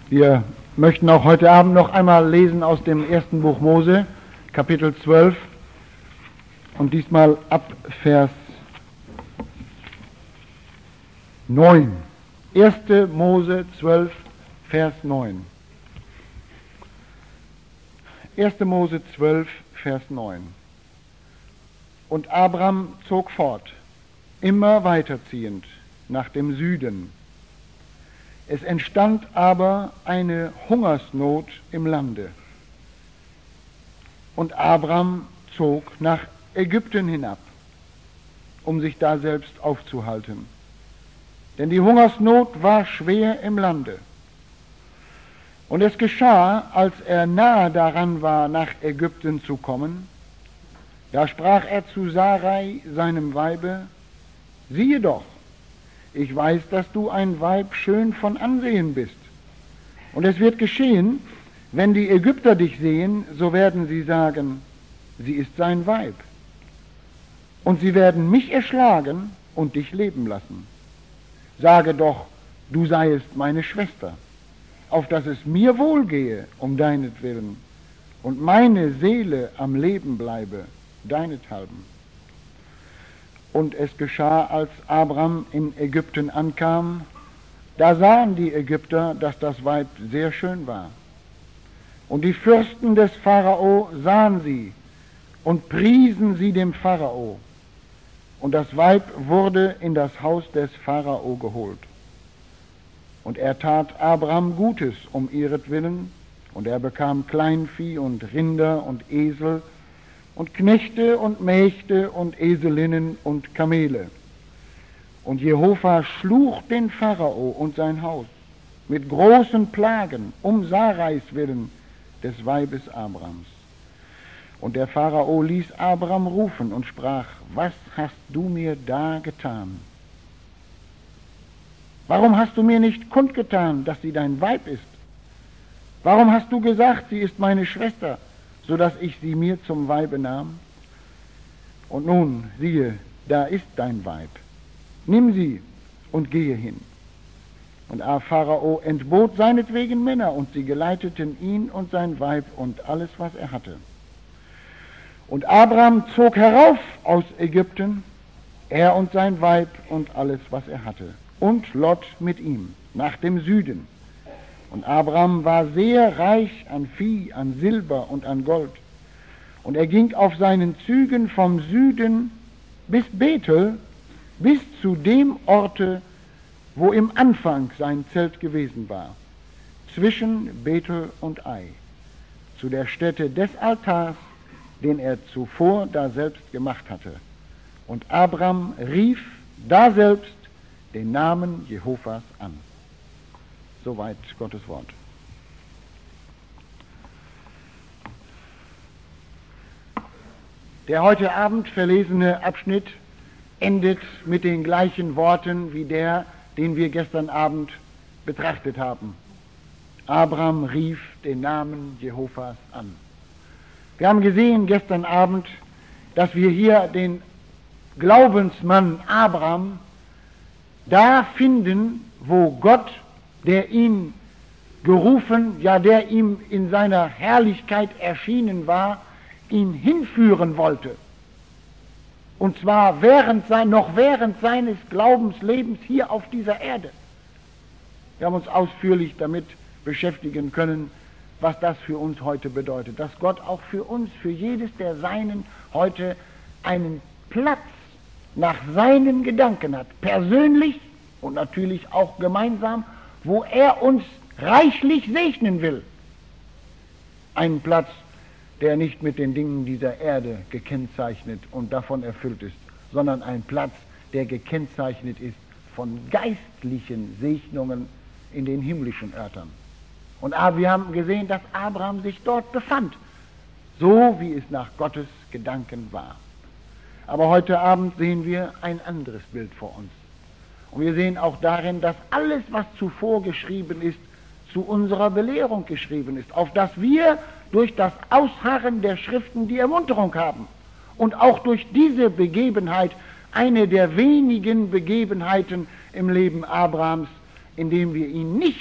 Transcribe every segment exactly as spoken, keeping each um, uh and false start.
Wir möchten auch heute Abend noch einmal lesen aus dem ersten Buch Mose, Kapitel zwölf, und diesmal ab Vers neun. erster Mose zwölf, Vers neun. erster Mose zwölf, Vers neun. Und Abram zog fort, immer weiterziehend nach dem Süden. Es entstand aber eine Hungersnot im Lande. Und Abram zog nach Ägypten hinab, um sich da selbst aufzuhalten. Denn die Hungersnot war schwer im Lande. Und es geschah, als er nahe daran war, nach Ägypten zu kommen, da sprach er zu Sarai, seinem Weibe: Siehe doch, ich weiß, dass du ein Weib schön von Ansehen bist. Und es wird geschehen, wenn die Ägypter dich sehen, so werden sie sagen, sie ist sein Weib. Und sie werden mich erschlagen und dich leben lassen. Sage doch, du seiest meine Schwester, auf dass es mir wohlgehe um deinetwillen und meine Seele am Leben bleibe, deinethalben. Und es geschah, als Abram in Ägypten ankam, da sahen die Ägypter, dass das Weib sehr schön war. Und die Fürsten des Pharao sahen sie und priesen sie dem Pharao. Und das Weib wurde in das Haus des Pharao geholt. Und er tat Abram Gutes um ihretwillen, und er bekam Kleinvieh und Rinder und Esel und Knechte und Mägde und Eselinnen und Kamele. Und Jehova schlug den Pharao und sein Haus mit großen Plagen um Sarais willen, des Weibes Abrams. Und der Pharao ließ Abram rufen und sprach: Was hast du mir da getan? Warum hast du mir nicht kundgetan, dass sie dein Weib ist? Warum hast du gesagt, sie ist meine Schwester, so dass ich sie mir zum Weibe nahm? Und nun, siehe, da ist dein Weib. Nimm sie und gehe hin. Und Pharao entbot seinetwegen Männer, und sie geleiteten ihn und sein Weib und alles, was er hatte. Und Abram zog herauf aus Ägypten, er und sein Weib und alles, was er hatte, und Lot mit ihm, nach dem Süden. Und Abram war sehr reich an Vieh, an Silber und an Gold. Und er ging auf seinen Zügen vom Süden bis Bethel, bis zu dem Orte, wo im Anfang sein Zelt gewesen war, zwischen Bethel und Ai, zu der Stätte des Altars, den er zuvor daselbst gemacht hatte. Und Abram rief daselbst den Namen Jehovas an. Soweit Gottes Wort. Der heute Abend verlesene Abschnitt endet mit den gleichen Worten wie der, den wir gestern Abend betrachtet haben. Abram rief den Namen Jehovas an. Wir haben gesehen gestern Abend, dass wir hier den Glaubensmann Abram da finden, wo Gott, der ihn gerufen, ja, der ihm in seiner Herrlichkeit erschienen war, ihn hinführen wollte. Und zwar während sein, noch während seines Glaubenslebens hier auf dieser Erde. Wir haben uns ausführlich damit beschäftigen können, was das für uns heute bedeutet. Dass Gott auch für uns, für jedes der Seinen heute einen Platz nach seinen Gedanken hat. Persönlich und natürlich auch gemeinsam, wo er uns reichlich segnen will. Einen Platz, der nicht mit den Dingen dieser Erde gekennzeichnet und davon erfüllt ist, sondern ein Platz, der gekennzeichnet ist von geistlichen Segnungen in den himmlischen Örtern. Und wir haben gesehen, dass Abraham sich dort befand, so wie es nach Gottes Gedanken war. Aber heute Abend sehen wir ein anderes Bild vor uns. Und wir sehen auch darin, dass alles, was zuvor geschrieben ist, zu unserer Belehrung geschrieben ist, auf dass wir durch das Ausharren der Schriften die Ermunterung haben. Und auch durch diese Begebenheit, eine der wenigen Begebenheiten im Leben Abrahams, in dem wir ihn nicht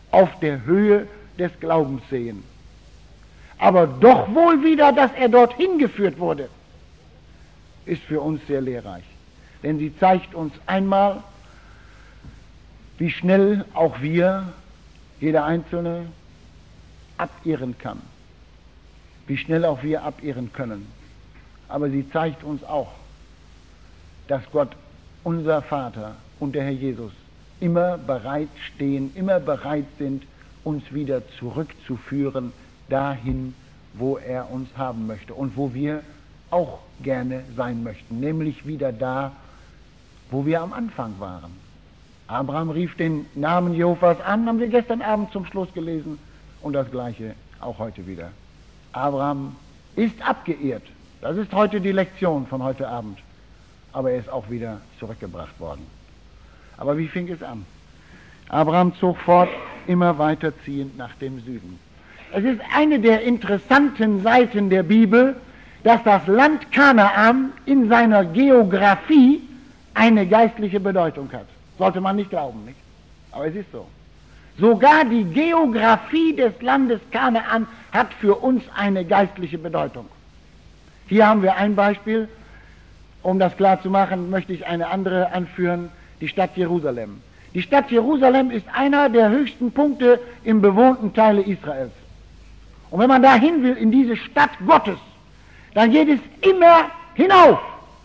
auf der Höhe des Glaubens sehen. Aber doch wohl wieder, dass er dorthin geführt wurde, ist für uns sehr lehrreich. Denn sie zeigt uns einmal, wie schnell auch wir, jeder Einzelne, abirren kann. Wie schnell auch wir abirren können. Aber sie zeigt uns auch, dass Gott, unser Vater und der Herr Jesus, immer bereit stehen, immer bereit sind, uns wieder zurückzuführen dahin, wo er uns haben möchte und wo wir auch gerne sein möchten, nämlich wieder da, wo wir am Anfang waren. Abraham rief den Namen Jehovas an, haben wir gestern Abend zum Schluss gelesen, und das Gleiche auch heute wieder. Abraham ist abgeirrt, das ist heute die Lektion von heute Abend, aber er ist auch wieder zurückgebracht worden. Aber wie fing es an? Abraham zog fort, immer weiter ziehend nach dem Süden. Es ist eine der interessanten Seiten der Bibel, dass das Land Kanaan in seiner Geografie eine geistliche Bedeutung hat. Sollte man nicht glauben, nicht? Aber es ist so. Sogar die Geografie des Landes Kanaan hat für uns eine geistliche Bedeutung. Hier haben wir ein Beispiel. Um das klar zu machen, möchte ich eine andere anführen, die Stadt Jerusalem. Die Stadt Jerusalem ist einer der höchsten Punkte im bewohnten Teile Israels. Und wenn man dahin will, in diese Stadt Gottes, dann geht es immer hinauf.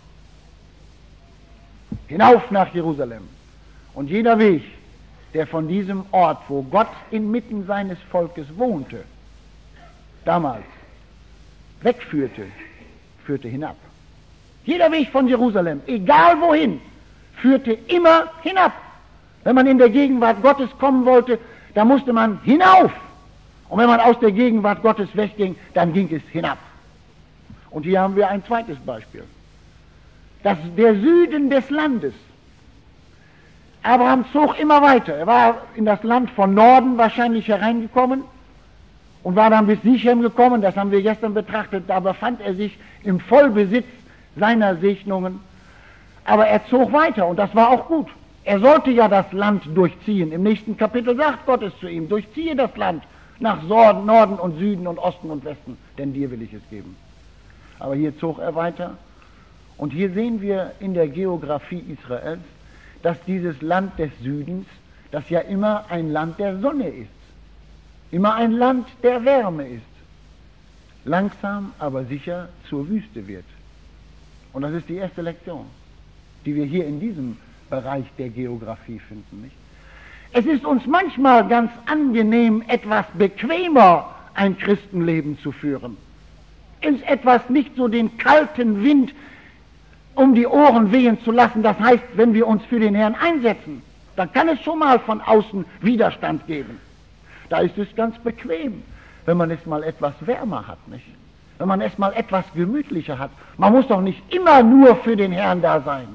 Hinauf nach Jerusalem. Und jeder Weg, der von diesem Ort, wo Gott inmitten seines Volkes wohnte, damals wegführte, führte hinab. Jeder Weg von Jerusalem, egal wohin, führte immer hinab. Wenn man in der Gegenwart Gottes kommen wollte, da musste man hinauf. Und wenn man aus der Gegenwart Gottes wegging, dann ging es hinab. Und hier haben wir ein zweites Beispiel. Das der Süden des Landes. Abraham zog immer weiter. Er war in das Land von Norden wahrscheinlich hereingekommen und war dann bis Sichem gekommen. Das haben wir gestern betrachtet. Da befand er sich im Vollbesitz seiner Segnungen. Aber er zog weiter und das war auch gut. Er sollte ja das Land durchziehen. Im nächsten Kapitel sagt Gott es zu ihm: Durchziehe das Land nach Norden und Süden und Osten und Westen, denn dir will ich es geben. Aber hier zog er weiter. Und hier sehen wir in der Geografie Israels, dass dieses Land des Südens, das ja immer ein Land der Sonne ist, immer ein Land der Wärme ist, langsam aber sicher zur Wüste wird. Und das ist die erste Lektion, die wir hier in diesem Bereich der Geografie finden, nicht? Es ist uns manchmal ganz angenehm, etwas bequemer ein Christenleben zu führen. Uns etwas nicht so den kalten Wind um die Ohren wehen zu lassen. Das heißt, wenn wir uns für den Herrn einsetzen, dann kann es schon mal von außen Widerstand geben. Da ist es ganz bequem, wenn man es mal etwas wärmer hat, nicht? Wenn man es mal etwas gemütlicher hat. Man muss doch nicht immer nur für den Herrn da sein.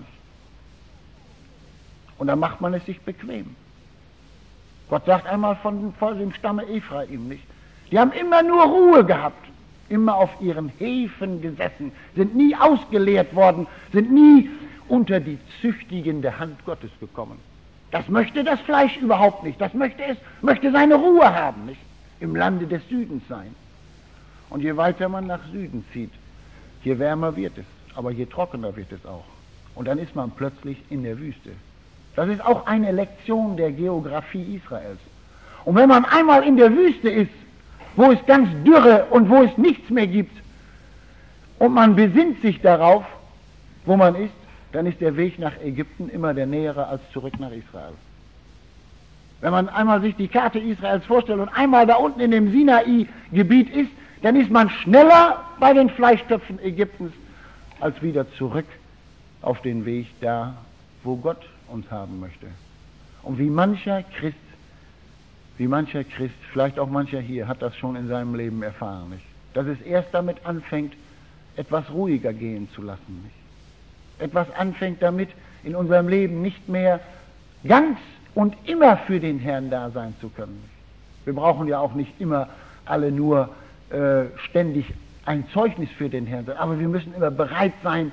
Und dann macht man es sich bequem. Gott sagt einmal von, von dem Stamme Ephraim, nicht? Die haben immer nur Ruhe gehabt, immer auf ihren Hefen gesessen, sind nie ausgeleert worden, sind nie unter die züchtigende Hand Gottes gekommen. Das möchte das Fleisch überhaupt nicht. Das möchte es, möchte seine Ruhe haben, nicht? Im Lande des Südens sein. Und je weiter man nach Süden zieht, je wärmer wird es, aber je trockener wird es auch. Und dann ist man plötzlich in der Wüste. Das ist auch eine Lektion der Geografie Israels. Und wenn man einmal in der Wüste ist, wo es ganz dürre und wo es nichts mehr gibt, und man besinnt sich darauf, wo man ist, dann ist der Weg nach Ägypten immer der nähere als zurück nach Israel. Wenn man einmal sich die Karte Israels vorstellt und einmal da unten in dem Sinai-Gebiet ist, dann ist man schneller bei den Fleischtöpfen Ägyptens als wieder zurück auf den Weg da, wo Gott uns haben möchte. Und wie mancher Christ, wie mancher Christ, vielleicht auch mancher hier, hat das schon in seinem Leben erfahren, nicht? Dass es erst damit anfängt, etwas ruhiger gehen zu lassen, nicht? Etwas anfängt damit, in unserem Leben nicht mehr ganz und immer für den Herrn da sein zu können. Wir brauchen ja auch nicht immer alle nur äh, ständig ein Zeugnis für den Herrn sein, aber wir müssen immer bereit sein,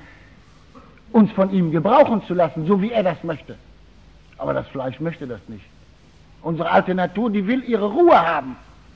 uns von ihm gebrauchen zu lassen, so wie er das möchte. Aber das Fleisch möchte das nicht. Unsere alte Natur, die will ihre Ruhe haben.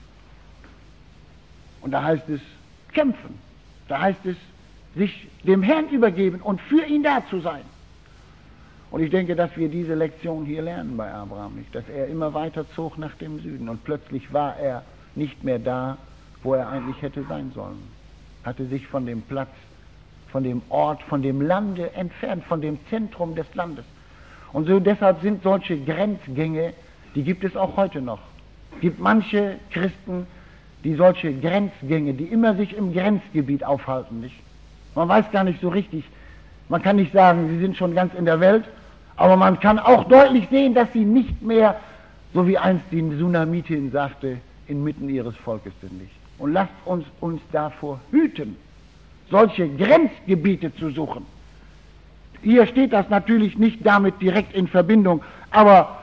Und da heißt es kämpfen. Da heißt es sich dem Herrn übergeben und für ihn da zu sein. Und ich denke, dass wir diese Lektion hier lernen bei Abraham nicht, dass er immer weiter zog nach dem Süden und plötzlich war er nicht mehr da, wo er eigentlich hätte sein sollen. Hatte sich von dem Platz, von dem Ort, von dem Lande entfernt, von dem Zentrum des Landes. Und so deshalb sind solche Grenzgänge, die gibt es auch heute noch. Es gibt manche Christen, die solche Grenzgänge, die immer sich im Grenzgebiet aufhalten, nicht? Man weiß gar nicht so richtig, man kann nicht sagen, sie sind schon ganz in der Welt, aber man kann auch deutlich sehen, dass sie nicht mehr, so wie einst die Sunamitin sagte, inmitten ihres Volkes sind nicht. Und lasst uns uns davor hüten, solche Grenzgebiete zu suchen. Hier steht das natürlich nicht damit direkt in Verbindung, aber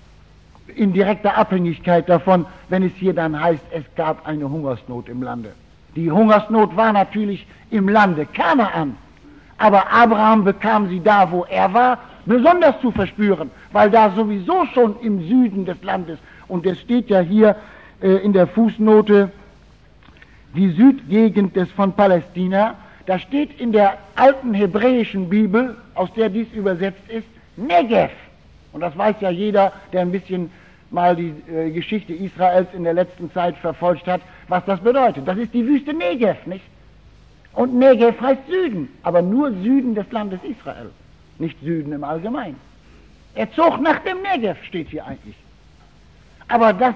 in direkter Abhängigkeit davon, wenn es hier dann heißt, es gab eine Hungersnot im Lande. Die Hungersnot war natürlich im Lande Kanaan, aber Abraham bekam sie da, wo er war, besonders zu verspüren, weil da sowieso schon im Süden des Landes, und es steht ja hier äh, in der Fußnote, die Südgegend des von Palästina, da steht in der alten hebräischen Bibel, aus der dies übersetzt ist, Negev. Und das weiß ja jeder, der ein bisschen mal die äh, Geschichte Israels in der letzten Zeit verfolgt hat, was das bedeutet. Das ist die Wüste Negev, nicht? Und Negev heißt Süden, aber nur Süden des Landes Israel, nicht Süden im Allgemeinen. Er zog nach dem Negev, steht hier eigentlich. Aber das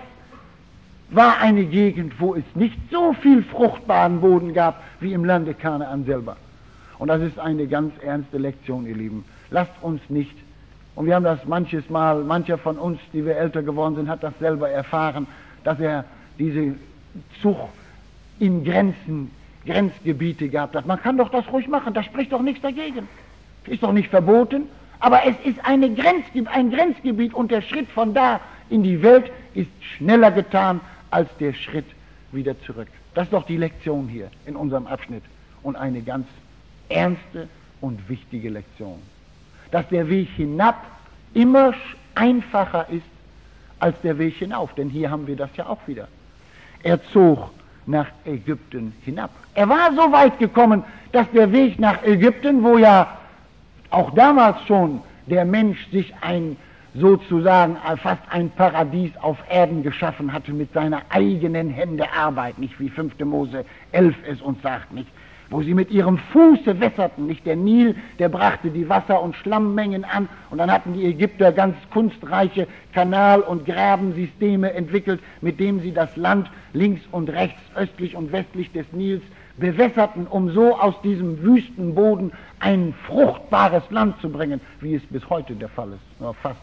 war eine Gegend, wo es nicht so viel fruchtbaren Boden gab, wie im Lande Kanaan selber. Und das ist eine ganz ernste Lektion, ihr Lieben. Lasst uns nicht, und wir haben das manches Mal, mancher von uns, die wir älter geworden sind, hat das selber erfahren, dass er diese Zucht in Grenzen, Grenzgebiete gehabt hat. Man kann doch das ruhig machen, da spricht doch nichts dagegen. Ist doch nicht verboten, aber es ist eine Grenzge- ein Grenzgebiet und der Schritt von da in die Welt ist schneller getan als der Schritt wieder zurück. Das ist doch die Lektion hier in unserem Abschnitt und eine ganz ernste und wichtige Lektion. Dass der Weg hinab immer einfacher ist als der Weg hinauf, denn hier haben wir das ja auch wieder. Er zog nach Ägypten hinab. Er war so weit gekommen, dass der Weg nach Ägypten, wo ja auch damals schon der Mensch sich ein sozusagen fast ein Paradies auf Erden geschaffen hatte mit seiner eigenen Hände Arbeit, nicht wie fünfte Mose elf es uns sagt, nicht, wo sie mit ihrem Fuße wässerten, nicht, der Nil, der brachte die Wasser- und Schlammmengen an und dann hatten die Ägypter ganz kunstreiche Kanal- und Grabensysteme entwickelt, mit dem sie das Land links und rechts, östlich und westlich des Nils bewässerten, um so aus diesem Wüstenboden ein fruchtbares Land zu bringen, wie es bis heute der Fall ist, ja, fast.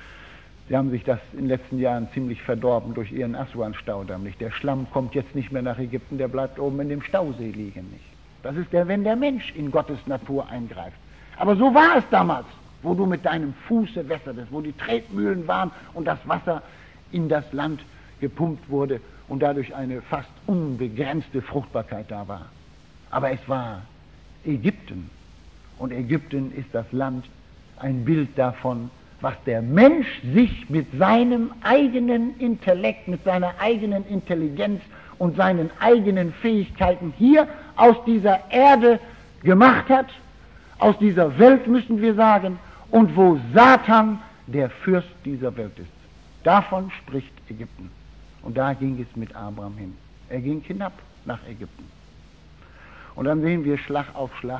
Sie haben sich das in den letzten Jahren ziemlich verdorben durch ihren Aswan-Staudamm, nicht? Der Schlamm kommt jetzt nicht mehr nach Ägypten, der bleibt oben in dem Stausee liegen, nicht? Das ist der, wenn der Mensch in Gottes Natur eingreift. Aber so war es damals, wo du mit deinem Fuße wässertest, wo die Tretmühlen waren und das Wasser in das Land gepumpt wurde und dadurch eine fast unbegrenzte Fruchtbarkeit da war. Aber es war Ägypten. Und Ägypten ist das Land, ein Bild davon, was der Mensch sich mit seinem eigenen Intellekt, mit seiner eigenen Intelligenz und seinen eigenen Fähigkeiten hier aus dieser Erde gemacht hat, aus dieser Welt müssen wir sagen, und wo Satan der Fürst dieser Welt ist. Davon spricht Ägypten. Und da ging es mit Abraham hin. Er ging hinab nach Ägypten. Und dann sehen wir Schlag auf Schlag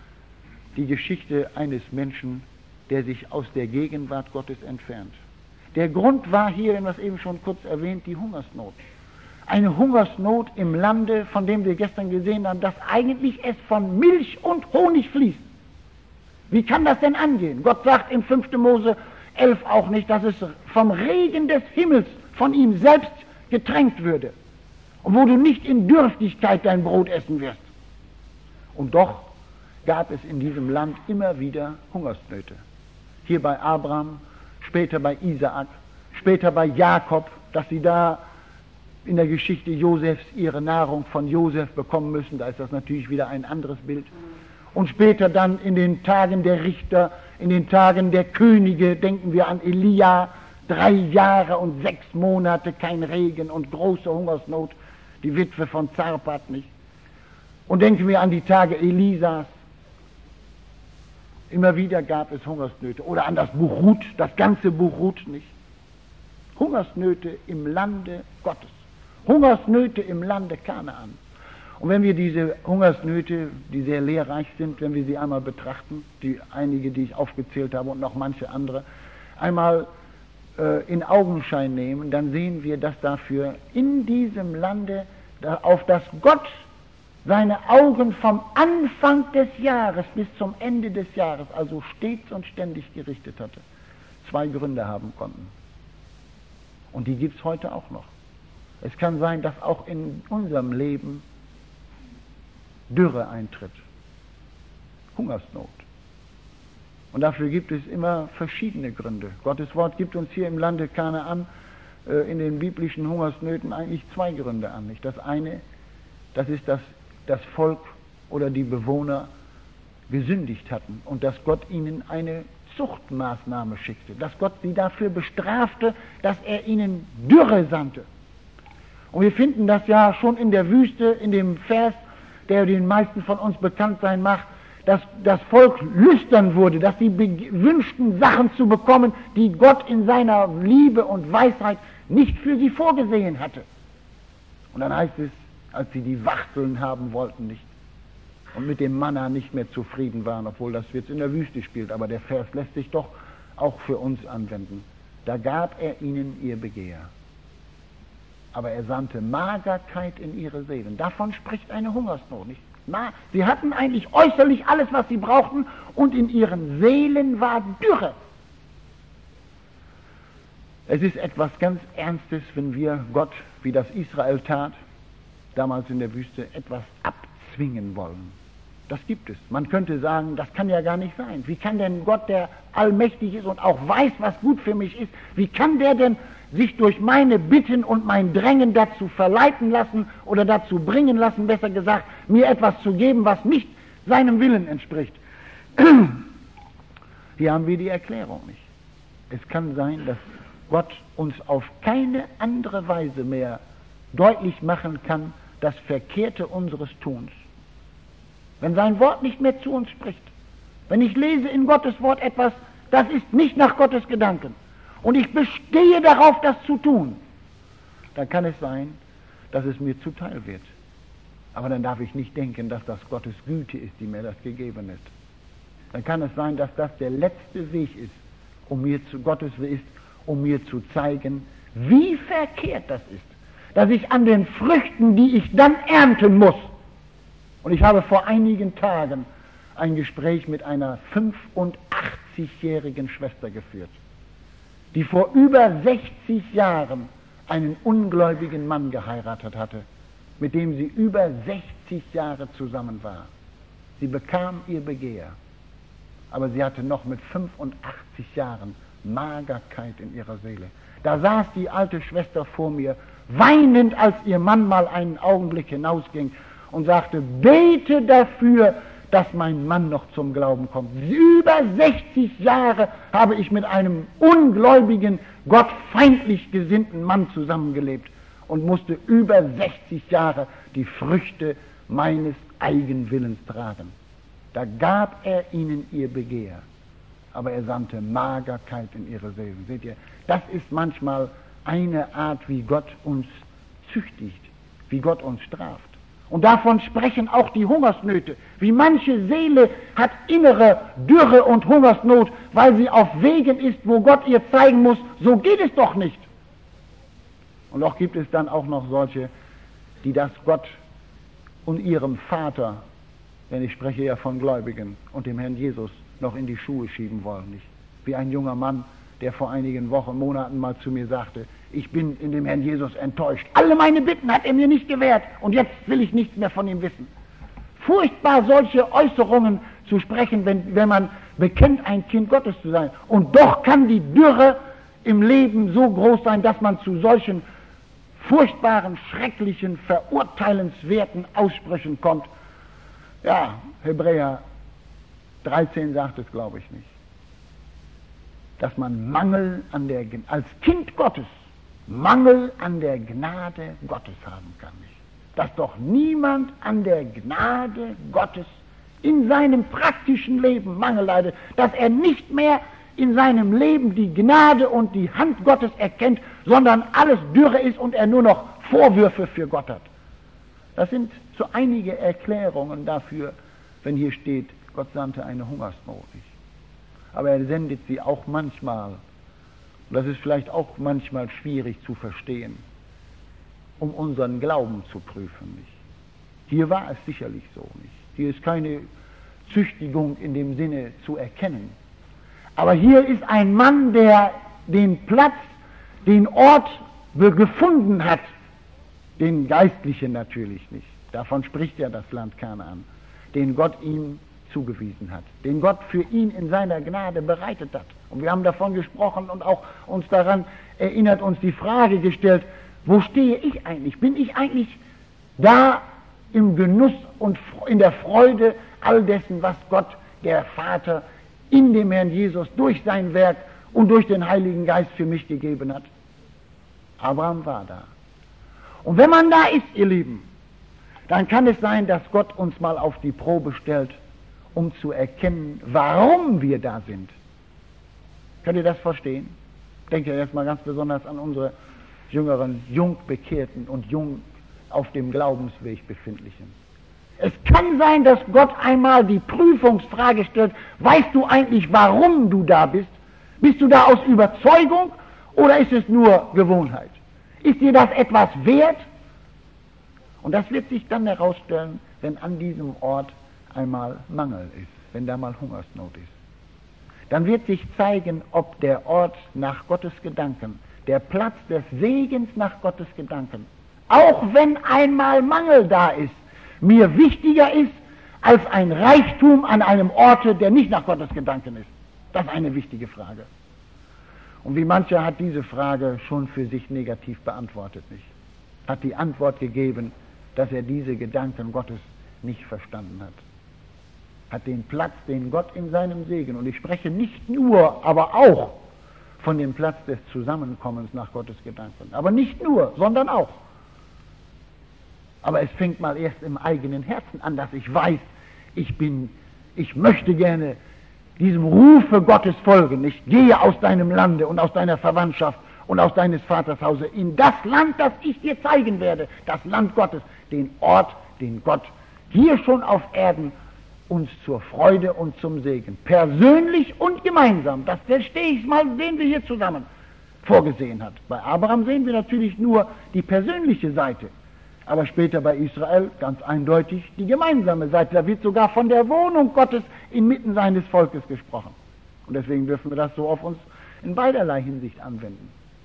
die Geschichte eines Menschen, der sich aus der Gegenwart Gottes entfernt. Der Grund war hier, wir haben das eben schon kurz erwähnt, die Hungersnot. Eine Hungersnot im Lande, von dem wir gestern gesehen haben, dass eigentlich es von Milch und Honig fließt. Wie kann das denn angehen? Gott sagt in fünfte Mose elf auch nicht, dass es vom Regen des Himmels von ihm selbst getränkt würde. Und wo du nicht in Dürftigkeit dein Brot essen wirst. Und doch gab es in diesem Land immer wieder Hungersnöte. Hier bei Abraham, später bei Isaak, später bei Jakob, dass sie da in der Geschichte Josefs ihre Nahrung von Josef bekommen müssen, da ist das natürlich wieder ein anderes Bild. Und später dann in den Tagen der Richter, in den Tagen der Könige, denken wir an Elia, Drei Jahre und sechs Monate kein Regen und große Hungersnot, die Witwe von Zarpat nicht. Und denken wir an die Tage Elisas. Immer wieder gab es Hungersnöte. Oder an das Buch Ruth, das ganze Buch Ruth nicht. Hungersnöte im Lande Gottes. Hungersnöte im Lande Kanaan. Und wenn wir diese Hungersnöte, die sehr lehrreich sind, wenn wir sie einmal betrachten, die einige, die ich aufgezählt habe und noch manche andere, einmal äh, in Augenschein nehmen, dann sehen wir, dass dafür in diesem Lande, da, auf das Gott seine Augen vom Anfang des Jahres bis zum Ende des Jahres, also stets und ständig gerichtet hatte, zwei Gründe haben konnten. Und die gibt es heute auch noch. Es kann sein, dass auch in unserem Leben Dürre eintritt, Hungersnot. Und dafür gibt es immer verschiedene Gründe. Gottes Wort gibt uns hier im Lande Kanaan äh, in den biblischen Hungersnöten eigentlich zwei Gründe an. Nicht? Das eine, das ist, dass das Volk oder die Bewohner gesündigt hatten und dass Gott ihnen eine Zuchtmaßnahme schickte, dass Gott sie dafür bestrafte, dass er ihnen Dürre sandte. Und wir finden das ja schon in der Wüste, in dem Vers, der den meisten von uns bekannt sein mag, dass das Volk lüstern wurde, dass sie wünschten, Sachen zu bekommen, die Gott in seiner Liebe und Weisheit nicht für sie vorgesehen hatte. Und dann heißt es, als sie die Wachteln haben wollten, nicht, und mit dem Manna nicht mehr zufrieden waren, obwohl das jetzt in der Wüste spielt, aber der Vers lässt sich doch auch für uns anwenden. Da gab er ihnen ihr Begehr. Aber er sandte Magerkeit in ihre Seelen. Davon spricht eine Hungersnot, nicht? Na, sie hatten eigentlich äußerlich alles, was sie brauchten, und in ihren Seelen war Dürre. Es ist etwas ganz Ernstes, wenn wir Gott, wie das Israel tat, damals in der Wüste, etwas abzwingen wollen. Das gibt es. Man könnte sagen, das kann ja gar nicht sein. Wie kann denn Gott, der allmächtig ist und auch weiß, was gut für mich ist, wie kann der denn sich durch meine Bitten und mein Drängen dazu verleiten lassen oder dazu bringen lassen, besser gesagt, mir etwas zu geben, was nicht seinem Willen entspricht? Hier haben wir die Erklärung nicht. Es kann sein, dass Gott uns auf keine andere Weise mehr deutlich machen kann, das Verkehrte unseres Tuns. Wenn sein Wort nicht mehr zu uns spricht, wenn ich lese in Gottes Wort etwas, das ist nicht nach Gottes Gedanken, und ich bestehe darauf, das zu tun, dann kann es sein, dass es mir zuteil wird. Aber dann darf ich nicht denken, dass das Gottes Güte ist, die mir das gegeben ist. Dann kann es sein, dass das der letzte Weg ist, um mir zu Gottes ist, um mir zu zeigen, wie verkehrt das ist, dass ich an den Früchten, die ich dann ernten muss. Und ich habe vor einigen Tagen ein Gespräch mit einer fünfundachtzigjährigen Schwester geführt, die vor über sechzig Jahren einen ungläubigen Mann geheiratet hatte, mit dem sie über sechzig Jahre zusammen war. Sie bekam ihr Begehr, aber sie hatte noch mit fünfundachtzig Jahren Magerkeit in ihrer Seele. Da saß die alte Schwester vor mir, weinend, als ihr Mann mal einen Augenblick hinausging und sagte, bete dafür, dass mein Mann noch zum Glauben kommt. Über sechzig Jahre habe ich mit einem ungläubigen, gottfeindlich gesinnten Mann zusammengelebt und musste über sechzig Jahre die Früchte meines Eigenwillens tragen. Da gab er ihnen ihr Begehr, aber er sandte Magerkeit in ihre Seelen. Seht ihr, das ist manchmal eine Art, wie Gott uns züchtigt, wie Gott uns straft. Und davon sprechen auch die Hungersnöte. Wie manche Seele hat innere Dürre und Hungersnot, weil sie auf Wegen ist, wo Gott ihr zeigen muss, so geht es doch nicht. Und auch gibt es dann auch noch solche, die das Gott und ihrem Vater, denn ich spreche ja von Gläubigen und dem Herrn Jesus, noch in die Schuhe schieben wollen. Nicht? Wie ein junger Mann, der vor einigen Wochen, Monaten mal zu mir sagte, ich bin in dem Herrn Jesus enttäuscht. Alle meine Bitten hat er mir nicht gewährt und jetzt will ich nichts mehr von ihm wissen. Furchtbar, solche Äußerungen zu sprechen, wenn, wenn man bekennt, ein Kind Gottes zu sein. Und doch kann die Dürre im Leben so groß sein, dass man zu solchen furchtbaren, schrecklichen, verurteilenswerten Aussprüchen kommt. Ja, Hebräer dreizehn sagt es, glaube ich, nicht. dass man Mangel an der, als Kind Gottes, Mangel an der Gnade Gottes haben kann. Nicht? Dass doch niemand an der Gnade Gottes in seinem praktischen Leben Mangel leidet, dass er nicht mehr in seinem Leben die Gnade und die Hand Gottes erkennt, sondern alles Dürre ist und er nur noch Vorwürfe für Gott hat. Das sind so einige Erklärungen dafür, wenn hier steht, Gott sandte eine Hungersnot. Aber er sendet sie auch manchmal, und das ist vielleicht auch manchmal schwierig zu verstehen, um unseren Glauben zu prüfen. Nicht? Hier war es sicherlich so nicht. Hier ist keine Züchtigung in dem Sinne zu erkennen. Aber hier ist ein Mann, der den Platz, den Ort gefunden hat, den Geistlichen natürlich nicht. Davon spricht ja das Land Kanaan, den Gott ihm zugewiesen hat, den Gott für ihn in seiner Gnade bereitet hat. Und wir haben davon gesprochen und auch uns daran erinnert, uns die Frage gestellt, wo stehe ich eigentlich? Bin ich eigentlich da im Genuss und in der Freude all dessen, was Gott, der Vater, in dem Herrn Jesus durch sein Werk und durch den Heiligen Geist für mich gegeben hat? Abraham war da. Und wenn man da ist, ihr Lieben, dann kann es sein, dass Gott uns mal auf die Probe stellt, um zu erkennen, warum wir da sind. Könnt ihr das verstehen? Denkt ihr jetzt mal ganz besonders an unsere jüngeren, jung bekehrten und jung auf dem Glaubensweg befindlichen. Es kann sein, dass Gott einmal die Prüfungsfrage stellt, weißt du eigentlich, warum du da bist? Bist du da aus Überzeugung oder ist es nur Gewohnheit? Ist dir das etwas wert? Und das wird sich dann herausstellen, wenn an diesem Ort einmal Mangel ist, wenn da mal Hungersnot ist. Dann wird sich zeigen, ob der Ort nach Gottes Gedanken, der Platz des Segens nach Gottes Gedanken, auch wenn einmal Mangel da ist, mir wichtiger ist als ein Reichtum an einem Orte, der nicht nach Gottes Gedanken ist. Das ist eine wichtige Frage. Und wie mancher hat diese Frage schon für sich negativ beantwortet, nicht? Hat die Antwort gegeben, dass er diese Gedanken Gottes nicht verstanden hat. Hat den Platz, den Gott in seinem Segen, und ich spreche nicht nur, aber auch von dem Platz des Zusammenkommens nach Gottes Gedanken. Aber nicht nur, sondern auch. Aber es fängt mal erst im eigenen Herzen an, dass ich weiß, ich bin, ich möchte gerne diesem Rufe Gottes folgen. Ich gehe aus deinem Lande und aus deiner Verwandtschaft und aus deines Vaters Hause in das Land, das ich dir zeigen werde, das Land Gottes, den Ort, den Gott hier schon auf Erden uns zur Freude und zum Segen, persönlich und gemeinsam, das verstehe ich mal, sehen wir hier zusammen, vorgesehen hat. Bei Abraham sehen wir natürlich nur die persönliche Seite, aber später bei Israel ganz eindeutig die gemeinsame Seite. Da wird sogar von der Wohnung Gottes inmitten seines Volkes gesprochen. Und deswegen dürfen wir das so auf uns in beiderlei Hinsicht anwenden.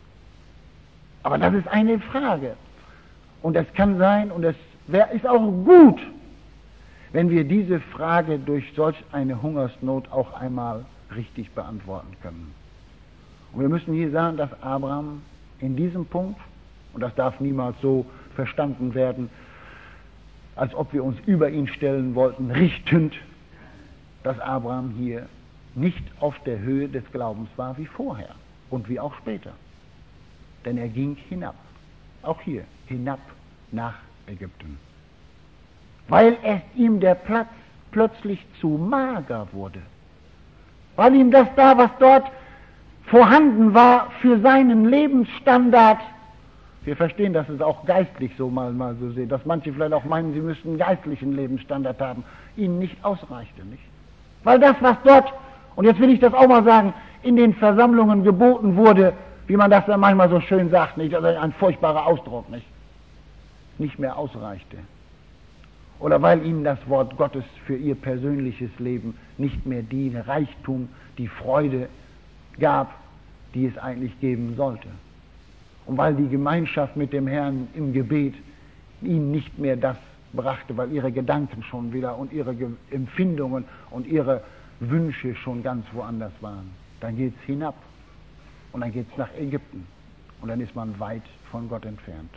Aber das ist eine Frage. Und es kann sein, und es wär, ist auch gut, wenn wir diese Frage durch solch eine Hungersnot auch einmal richtig beantworten können. Und wir müssen hier sagen, dass Abraham in diesem Punkt, und das darf niemals so verstanden werden, als ob wir uns über ihn stellen wollten, richtend, dass Abraham hier nicht auf der Höhe des Glaubens war wie vorher und wie auch später. Denn er ging hinab, auch hier, hinab nach Ägypten. Weil es ihm der Platz plötzlich zu mager wurde. Weil ihm das da, was dort vorhanden war, für seinen Lebensstandard, wir verstehen, dass es auch geistlich so mal, mal so sehen, dass manche vielleicht auch meinen, sie müssten einen geistlichen Lebensstandard haben, ihnen nicht ausreichte, nicht? Weil das, was dort, und jetzt will ich das auch mal sagen, in den Versammlungen geboten wurde, wie man das dann manchmal so schön sagt, nicht? Also ein furchtbarer Ausdruck, nicht? Nicht mehr ausreichte. Oder weil ihnen das Wort Gottes für ihr persönliches Leben nicht mehr den Reichtum, die Freude gab, die es eigentlich geben sollte. Und weil die Gemeinschaft mit dem Herrn im Gebet ihnen nicht mehr das brachte, weil ihre Gedanken schon wieder und ihre Ge- Empfindungen und ihre Wünsche schon ganz woanders waren. Dann geht es hinab und dann geht es nach Ägypten und dann ist man weit von Gott entfernt.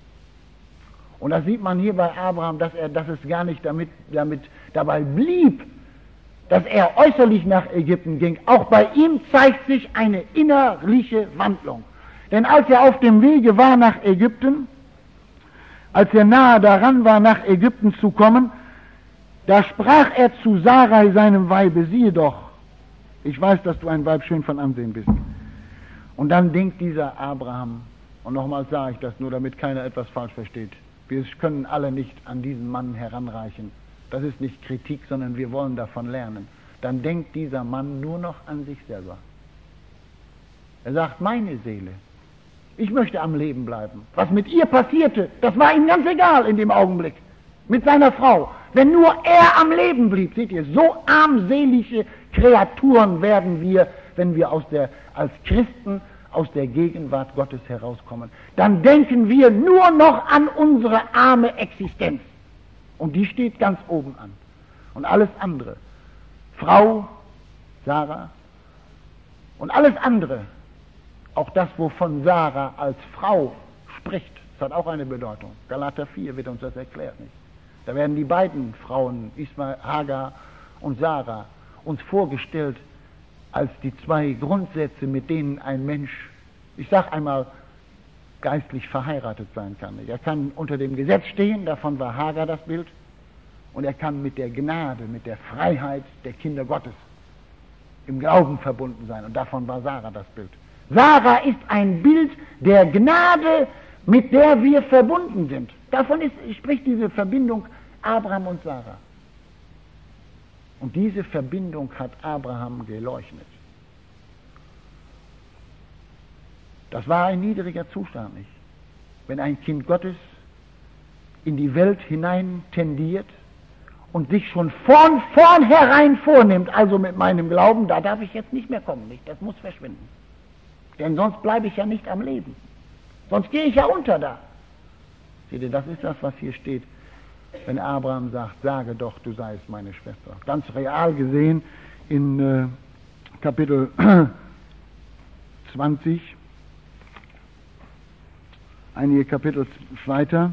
Und da sieht man hier bei Abraham, dass er, dass es gar nicht damit, damit dabei blieb, dass er äußerlich nach Ägypten ging. Auch bei ihm zeigt sich eine innerliche Wandlung. Denn als er auf dem Wege war nach Ägypten, als er nahe daran war, nach Ägypten zu kommen, da sprach er zu Sarai, seinem Weibe, siehe doch, ich weiß, dass du ein Weib schön von Ansehen bist. Und dann denkt dieser Abraham, und nochmals sage ich das nur, damit keiner etwas falsch versteht, wir können alle nicht an diesen Mann heranreichen. Das ist nicht Kritik, sondern wir wollen davon lernen. Dann denkt dieser Mann nur noch an sich selber. Er sagt, meine Seele, ich möchte am Leben bleiben. Was mit ihr passierte, das war ihm ganz egal in dem Augenblick. Mit seiner Frau. Wenn nur er am Leben blieb, seht ihr, so armselige Kreaturen werden wir, wenn wir aus der, als Christen aus der Gegenwart Gottes herauskommen. Dann denken wir nur noch an unsere arme Existenz. Und die steht ganz oben an. Und alles andere, Frau, Sarah und alles andere, auch das, wovon Sarah als Frau spricht, das hat auch eine Bedeutung. Galater vier wird uns das erklärt, nicht? Da werden die beiden Frauen, Ismael, Hagar und Sarah, uns vorgestellt als die zwei Grundsätze, mit denen ein Mensch, ich sag einmal, geistlich verheiratet sein kann. Er kann unter dem Gesetz stehen, davon war Hagar das Bild, und er kann mit der Gnade, mit der Freiheit der Kinder Gottes im Glauben verbunden sein, und davon war Sarah das Bild. Sarah ist ein Bild der Gnade, mit der wir verbunden sind. Davon ist, spricht diese Verbindung Abraham und Sarah. Und diese Verbindung hat Abraham geleuchtet. Das war ein niedriger Zustand, nicht? Wenn ein Kind Gottes in die Welt hinein tendiert und sich schon von vornherein vornimmt, also mit meinem Glauben, da darf ich jetzt nicht mehr kommen, nicht? Das muss verschwinden. Denn sonst bleibe ich ja nicht am Leben. Sonst gehe ich ja unter da. Seht ihr, das ist das, was hier steht, wenn Abraham sagt, sage doch, du seist meine Schwester. Ganz real gesehen in äh, Kapitel zwanzig, einige Kapitel weiter,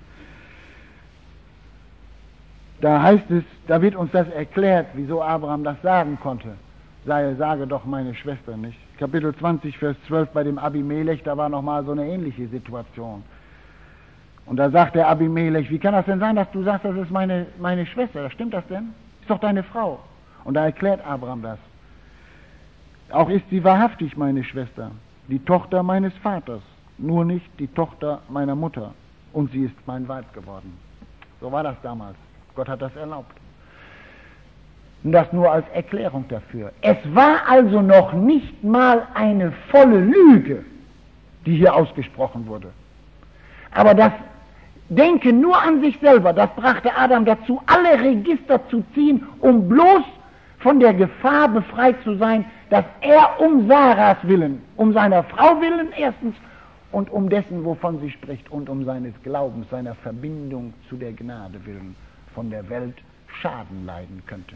da heißt es, da wird uns das erklärt, wieso Abraham das sagen konnte. Sei, sage doch meine Schwester, nicht? Kapitel zwanzig, Vers zwölf bei dem Abimelech, da war nochmal so eine ähnliche Situation. Und da sagt der Abimelech, wie kann das denn sein, dass du sagst, das ist meine, meine Schwester? Stimmt das denn? Ist doch deine Frau. Und da erklärt Abraham das. Auch ist sie wahrhaftig meine Schwester, die Tochter meines Vaters, nur nicht die Tochter meiner Mutter. Und sie ist mein Weib geworden. So war das damals. Gott hat das erlaubt. Und das nur als Erklärung dafür. Es war also noch nicht mal eine volle Lüge, die hier ausgesprochen wurde. Aber das Denken nur an sich selber, das brachte Adam dazu, alle Register zu ziehen, um bloß von der Gefahr befreit zu sein, dass er um Sarahs Willen, um seiner Frau willen erstens und um dessen, wovon sie spricht, und um seines Glaubens, seiner Verbindung zu der Gnade willen, von der Welt Schaden leiden könnte.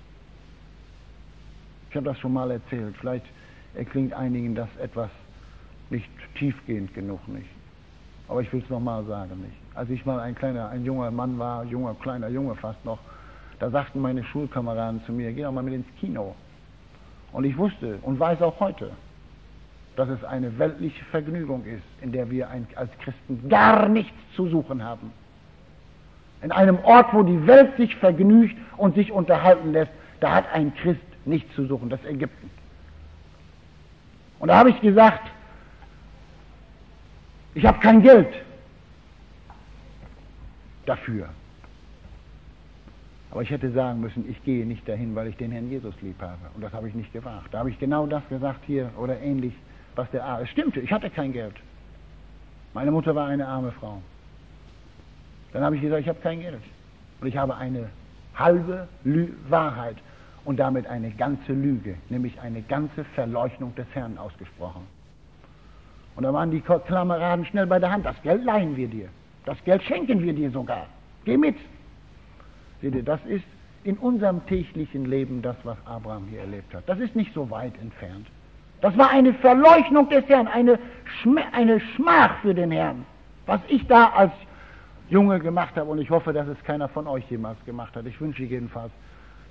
Ich habe das schon mal erzählt, vielleicht erklingt einigen das etwas nicht tiefgehend genug, nicht? Aber ich will es nochmal sagen, nicht? Als ich mal ein kleiner, ein junger Mann war, junger, kleiner Junge fast noch, da sagten meine Schulkameraden zu mir, geh doch mal mit ins Kino. Und ich wusste und weiß auch heute, dass es eine weltliche Vergnügung ist, in der wir ein, als Christen gar nichts zu suchen haben. In einem Ort, wo die Welt sich vergnügt und sich unterhalten lässt, da hat ein Christ nichts zu suchen, das ist Ägypten. Und da habe ich gesagt, ich habe kein Geld dafür. Aber ich hätte sagen müssen, ich gehe nicht dahin, weil ich den Herrn Jesus lieb habe. Und das habe ich nicht gewagt. Da habe ich genau das gesagt hier oder ähnlich, was der A. Es stimmte, ich hatte kein Geld. Meine Mutter war eine arme Frau. Dann habe ich gesagt, ich habe kein Geld. Und ich habe eine halbe Lü- Wahrheit und damit eine ganze Lüge, nämlich eine ganze Verleugnung des Herrn ausgesprochen. Und da waren die Kameraden schnell bei der Hand. Das Geld leihen wir dir. Das Geld schenken wir dir sogar. Geh mit. Seht ihr, das ist in unserem täglichen Leben das, was Abraham hier erlebt hat. Das ist nicht so weit entfernt. Das war eine Verleugnung des Herrn, eine, Schm- eine Schmach für den Herrn. Was ich da als Junge gemacht habe, und ich hoffe, dass es keiner von euch jemals gemacht hat. Ich wünsche jedenfalls,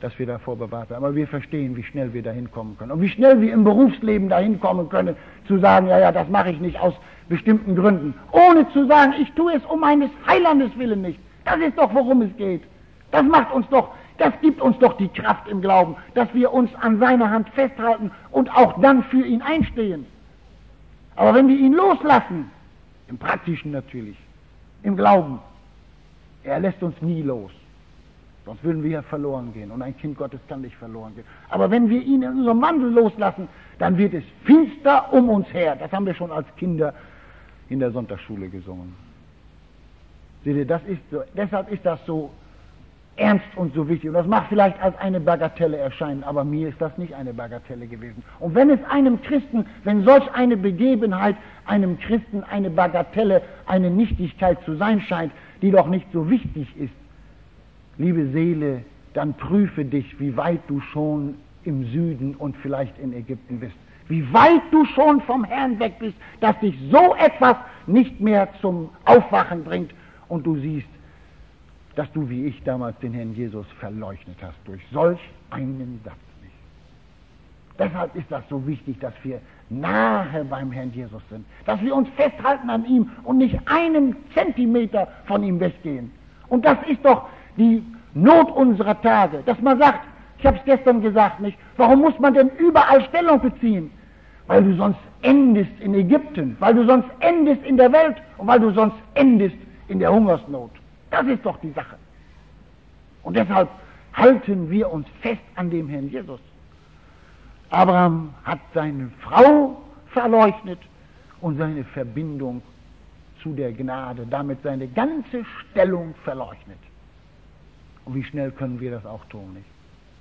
dass wir davor bewahrt werden. Aber wir verstehen, wie schnell wir dahin kommen können. Und wie schnell wir im Berufsleben dahin kommen können, zu sagen, ja, ja, das mache ich nicht aus bestimmten Gründen. Ohne zu sagen, ich tue es um meines Heilandes willen nicht. Das ist doch, worum es geht. Das macht uns doch, das gibt uns doch die Kraft im Glauben, dass wir uns an seiner Hand festhalten und auch dann für ihn einstehen. Aber wenn wir ihn loslassen, im Praktischen natürlich, im Glauben, er lässt uns nie los. Sonst würden wir ja verloren gehen. Und ein Kind Gottes kann nicht verloren gehen. Aber wenn wir ihn in unserem Wandel loslassen, dann wird es finster um uns her. Das haben wir schon als Kinder in der Sonntagsschule gesungen. Seht ihr, das ist so, deshalb ist das so ernst und so wichtig. Und das mag vielleicht als eine Bagatelle erscheinen, aber mir ist das nicht eine Bagatelle gewesen. Und wenn es einem Christen, wenn solch eine Begebenheit einem Christen eine Bagatelle, eine Nichtigkeit zu sein scheint, die doch nicht so wichtig ist, liebe Seele, dann prüfe dich, wie weit du schon im Süden und vielleicht in Ägypten bist. Wie weit du schon vom Herrn weg bist, dass dich so etwas nicht mehr zum Aufwachen bringt und du siehst, dass du wie ich damals den Herrn Jesus verleugnet hast durch solch einen Satz nicht. Deshalb ist das so wichtig, dass wir nahe beim Herrn Jesus sind, dass wir uns festhalten an ihm und nicht einen Zentimeter von ihm weggehen. Und das ist doch die Not unserer Tage, dass man sagt, ich habe es gestern gesagt, nicht, warum muss man denn überall Stellung beziehen? Weil du sonst endest in Ägypten, weil du sonst endest in der Welt und weil du sonst endest in der Hungersnot. Das ist doch die Sache. Und deshalb halten wir uns fest an dem Herrn Jesus. Abraham hat seine Frau verleugnet und seine Verbindung zu der Gnade, damit seine ganze Stellung verleugnet. Und wie schnell können wir das auch tun, nicht?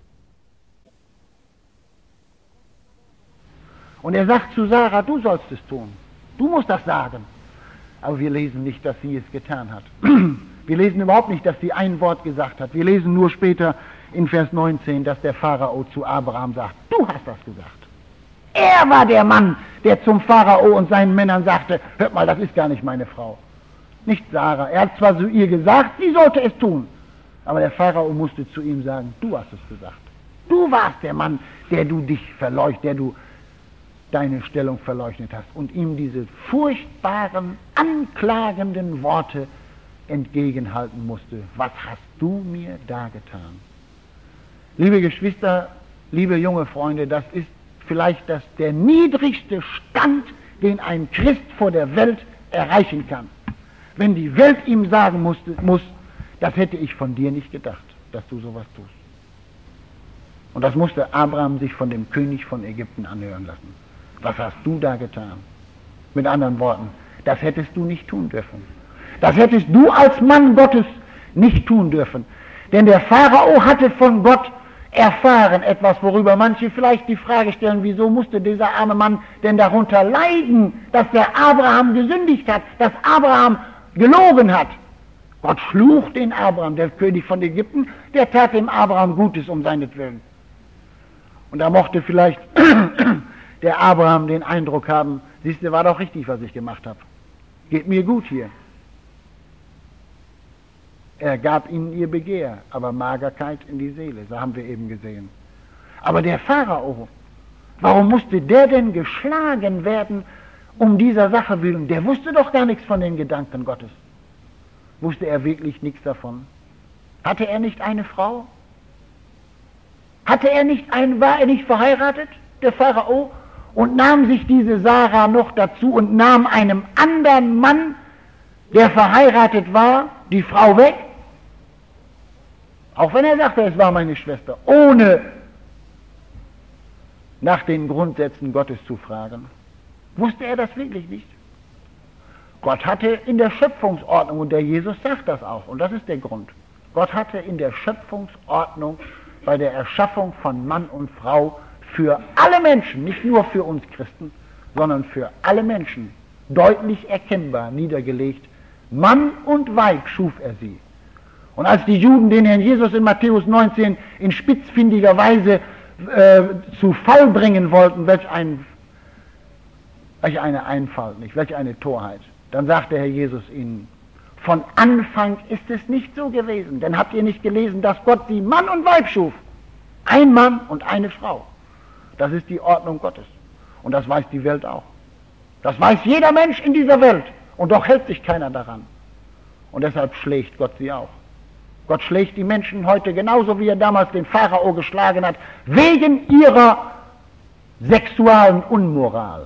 Und er sagt zu Sarah, du sollst es tun. Du musst das sagen. Aber wir lesen nicht, dass sie es getan hat. Wir lesen überhaupt nicht, dass sie ein Wort gesagt hat. Wir lesen nur später in Vers neunzehn, dass der Pharao zu Abraham sagt, du hast das gesagt. Er war der Mann, der zum Pharao und seinen Männern sagte, hört mal, das ist gar nicht meine Frau. Nicht Sarah. Er hat zwar zu ihr gesagt, sie sollte es tun. Aber der Pharao musste zu ihm sagen, du hast es gesagt. Du warst der Mann, der du dich verleuchtet, der du deine Stellung verleugnet hast und ihm diese furchtbaren, anklagenden Worte entgegenhalten musste. Was hast du mir da getan? Liebe Geschwister, liebe junge Freunde, das ist vielleicht das, der niedrigste Stand, den ein Christ vor der Welt erreichen kann. Wenn die Welt ihm sagen musste, muss, das hätte ich von dir nicht gedacht, dass du sowas tust. Und das musste Abraham sich von dem König von Ägypten anhören lassen. Was hast du da getan? Mit anderen Worten, das hättest du nicht tun dürfen. Das hättest du als Mann Gottes nicht tun dürfen. Denn der Pharao hatte von Gott erfahren etwas, worüber manche vielleicht die Frage stellen, wieso musste dieser arme Mann denn darunter leiden, dass der Abraham gesündigt hat, dass Abraham gelogen hat. Gott schlug den Abraham, der König von Ägypten, der tat dem Abraham Gutes um seinetwillen. Und da mochte vielleicht der Abraham den Eindruck haben, siehst du, war doch richtig, was ich gemacht habe. Geht mir gut hier. Er gab ihnen ihr Begehr, aber Magerkeit in die Seele, so haben wir eben gesehen. Aber der Pharao, warum musste der denn geschlagen werden um dieser Sache willen? Der wusste doch gar nichts von den Gedanken Gottes. Wusste er wirklich nichts davon? Hatte er nicht eine Frau? Hatte er nicht ein, war er nicht verheiratet, der Pharao? Und nahm sich diese Sarah noch dazu und nahm einem anderen Mann, der verheiratet war, die Frau weg? Auch wenn er sagte, es war meine Schwester, ohne nach den Grundsätzen Gottes zu fragen. Wusste er das wirklich nicht? Gott hatte in der Schöpfungsordnung, und der Jesus sagt das auch, und das ist der Grund, Gott hatte in der Schöpfungsordnung bei der Erschaffung von Mann und Frau für alle Menschen, nicht nur für uns Christen, sondern für alle Menschen deutlich erkennbar niedergelegt, Mann und Weib schuf er sie. Und als die Juden den Herrn Jesus in Matthäus neunzehn in spitzfindiger Weise äh, zu Fall bringen wollten, welch, ein, welch eine Einfalt, nicht, welch eine Torheit, dann sagte Herr Jesus ihnen, von Anfang ist es nicht so gewesen, denn habt ihr nicht gelesen, dass Gott sie Mann und Weib schuf? Ein Mann und eine Frau. Das ist die Ordnung Gottes. Und das weiß die Welt auch. Das weiß jeder Mensch in dieser Welt. Und doch hält sich keiner daran. Und deshalb schlägt Gott sie auch. Gott schlägt die Menschen heute genauso, wie er damals den Pharao geschlagen hat, wegen ihrer sexuellen Unmoral.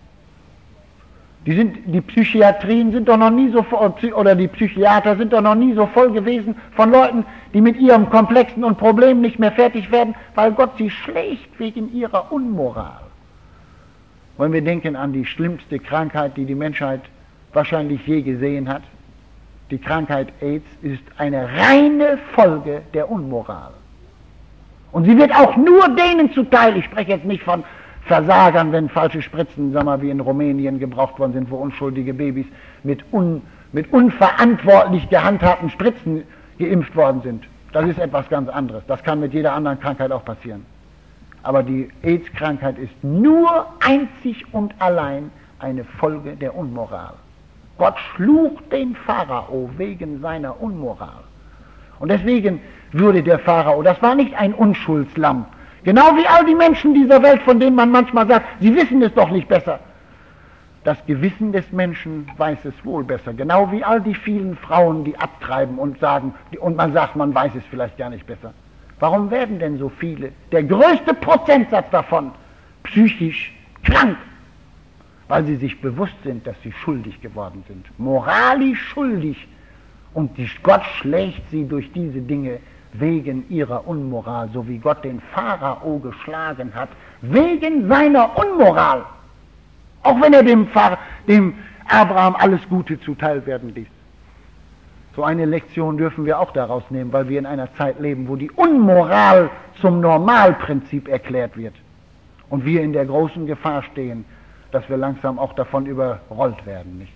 Die, sind, die Psychiatrien sind doch noch nie so voll, oder die Psychiater sind doch noch nie so voll gewesen von Leuten, die mit ihrem Komplexen und Problemen nicht mehr fertig werden, weil Gott sie schlägt wegen ihrer Unmoral. Wenn wir denken an die schlimmste Krankheit, die die Menschheit wahrscheinlich je gesehen hat, die Krankheit AIDS ist eine reine Folge der Unmoral. Und sie wird auch nur denen zuteil, ich spreche jetzt nicht von Versagern, wenn falsche Spritzen, sagen wir mal, wie in Rumänien gebraucht worden sind, wo unschuldige Babys mit, un, mit unverantwortlich gehandhabten Spritzen geimpft worden sind. Das ist etwas ganz anderes. Das kann mit jeder anderen Krankheit auch passieren. Aber die AIDS-Krankheit ist nur einzig und allein eine Folge der Unmoral. Gott schlug den Pharao wegen seiner Unmoral. Und deswegen würde der Pharao, das war nicht ein Unschuldslamm, genau wie all die Menschen dieser Welt, von denen man manchmal sagt, sie wissen es doch nicht besser. Das Gewissen des Menschen weiß es wohl besser, genau wie all die vielen Frauen, die abtreiben und sagen, und man sagt, man weiß es vielleicht gar nicht besser. Warum werden denn so viele, der größte Prozentsatz davon, psychisch krank? Weil sie sich bewusst sind, dass sie schuldig geworden sind, moralisch schuldig. Und die, Gott schlägt sie durch diese Dinge wegen ihrer Unmoral, so wie Gott den Pharao geschlagen hat, wegen seiner Unmoral. Auch wenn er dem, Pharao, dem Abraham alles Gute zuteil werden ließ. So eine Lektion dürfen wir auch daraus nehmen, weil wir in einer Zeit leben, wo die Unmoral zum Normalprinzip erklärt wird. Und wir in der großen Gefahr stehen, dass wir langsam auch davon überrollt werden, nicht?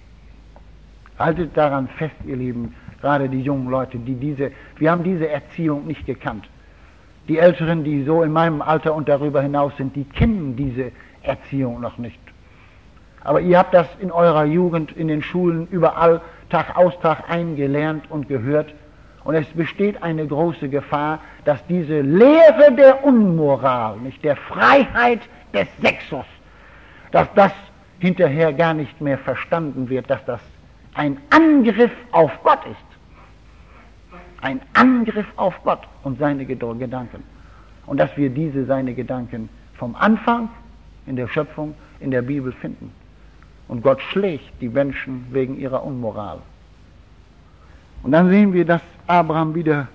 Haltet daran fest, ihr Lieben, gerade die jungen Leute, die diese, wir haben diese Erziehung nicht gekannt. Die Älteren, die so in meinem Alter und darüber hinaus sind, die kennen diese Erziehung noch nicht. Aber ihr habt das in eurer Jugend, in den Schulen, überall Tag aus Tag ein gelernt und gehört. Und es besteht eine große Gefahr, dass diese Lehre der Unmoral, nicht der Freiheit des Sexus, dass das hinterher gar nicht mehr verstanden wird, dass das ein Angriff auf Gott ist. Ein Angriff auf Gott und seine Gedanken. Und dass wir diese seine Gedanken vom Anfang in der Schöpfung, in der Bibel finden. Und Gott schlägt die Menschen wegen ihrer Unmoral. Und dann sehen wir, dass Abraham wieder,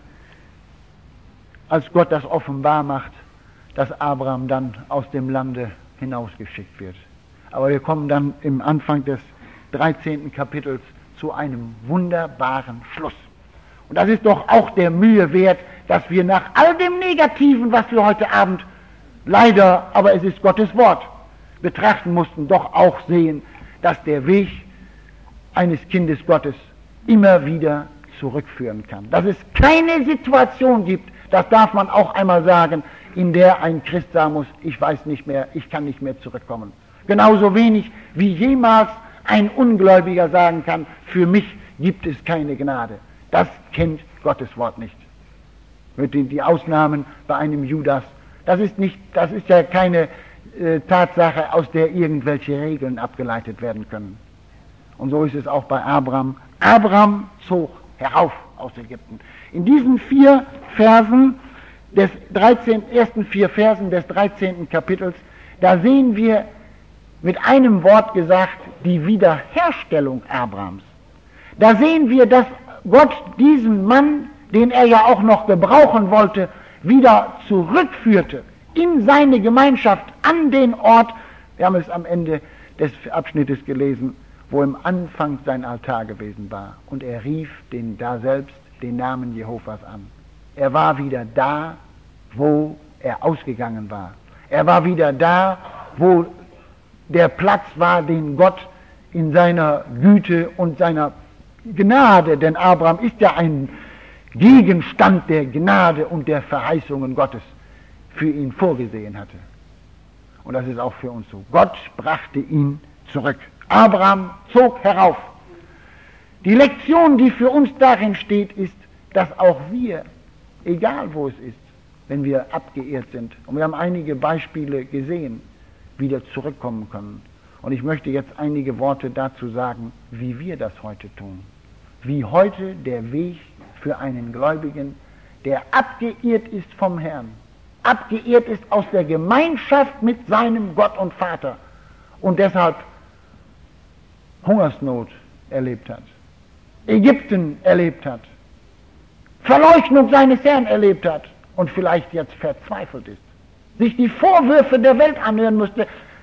als Gott das offenbar macht, dass Abraham dann aus dem Lande hinausgeschickt wird. Aber wir kommen dann im Anfang des dreizehnten Kapitels zu einem wunderbaren Schluss. Und das ist doch auch der Mühe wert, dass wir nach all dem Negativen, was wir heute Abend leider, aber es ist Gottes Wort, betrachten mussten, doch auch sehen, dass der Weg eines Kindes Gottes immer wieder zurückführen kann. Dass es keine Situation gibt, das darf man auch einmal sagen, in der ein Christ sagen muss, ich weiß nicht mehr, ich kann nicht mehr zurückkommen. Genauso wenig wie jemals ein Ungläubiger sagen kann, für mich gibt es keine Gnade. Das kennt Gottes Wort nicht. Mit den die Ausnahmen bei einem Judas, das ist nicht, das ist ja keine äh, Tatsache, aus der irgendwelche Regeln abgeleitet werden können. Und so ist es auch bei Abraham. Abraham zog herauf aus Ägypten. In diesen vier Versen des dreizehnten, ersten vier Versen des dreizehnten Kapitels, da sehen wir mit einem Wort gesagt die Wiederherstellung Abrahams. Da sehen wir, dass Gott diesen Mann, den er ja auch noch gebrauchen wollte, wieder zurückführte in seine Gemeinschaft an den Ort, wir haben es am Ende des Abschnittes gelesen, wo im Anfang sein Altar gewesen war. Und er rief den da selbst den Namen Jehovas an. Er war wieder da, wo er ausgegangen war. Er war wieder da, wo der Platz war, den Gott in seiner Güte und seiner Gnade, denn Abraham ist ja ein Gegenstand der Gnade und der Verheißungen Gottes, für ihn vorgesehen hatte. Und das ist auch für uns so. Gott brachte ihn zurück. Abraham zog herauf. Die Lektion, die für uns darin steht, ist, dass auch wir, egal wo es ist, wenn wir abgeehrt sind. Und wir haben einige Beispiele gesehen, wieder zurückkommen können. Und ich möchte jetzt einige Worte dazu sagen, wie wir das heute tun. Wie heute der Weg für einen Gläubigen, der abgeehrt ist vom Herrn, abgeehrt ist aus der Gemeinschaft mit seinem Gott und Vater und deshalb Hungersnot erlebt hat, Ägypten erlebt hat, Verleugnung seines Herrn erlebt hat und vielleicht jetzt verzweifelt ist, sich die Vorwürfe der Welt anhören musste.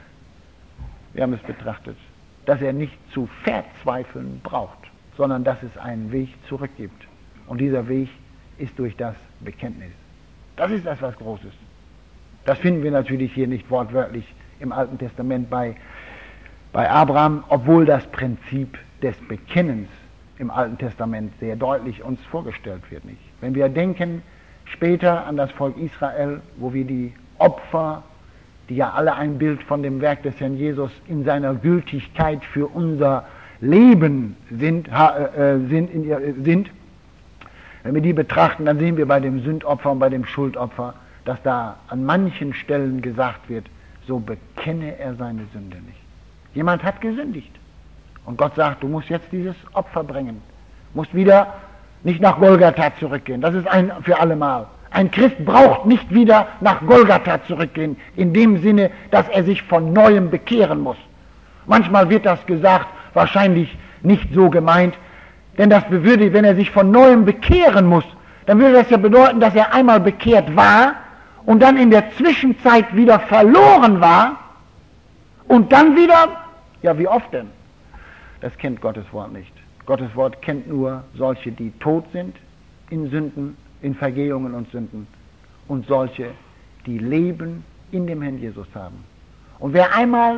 Wir haben es betrachtet, dass er nicht zu verzweifeln braucht, sondern dass es einen Weg zurück gibt. Und dieser Weg ist durch das Bekenntnis. Das ist etwas Großes. Das finden wir natürlich hier nicht wortwörtlich im Alten Testament bei, bei Abraham, obwohl das Prinzip des Bekennens im Alten Testament sehr deutlich uns vorgestellt wird. Nicht? Wenn wir denken später an das Volk Israel, wo wir die Opfer, die ja alle ein Bild von dem Werk des Herrn Jesus in seiner Gültigkeit für unser Leben sind, äh, sind, in ihr, sind, wenn wir die betrachten, dann sehen wir bei dem Sündopfer und bei dem Schuldopfer, dass da an manchen Stellen gesagt wird, so bekenne er seine Sünde nicht. Jemand hat gesündigt und Gott sagt, du musst jetzt dieses Opfer bringen, musst wieder nicht nach Golgatha zurückgehen, das ist ein für alle Mal. Ein Christ braucht nicht wieder nach Golgatha zurückgehen, in dem Sinne, dass er sich von Neuem bekehren muss. Manchmal wird das gesagt, wahrscheinlich nicht so gemeint, denn das würde, wenn er sich von Neuem bekehren muss, dann würde das ja bedeuten, dass er einmal bekehrt war und dann in der Zwischenzeit wieder verloren war und dann wieder, ja wie oft denn? Das kennt Gottes Wort nicht. Gottes Wort kennt nur solche, die tot sind in Sünden, in Vergehungen und Sünden und solche, die Leben in dem Herrn Jesus haben. Und wer einmal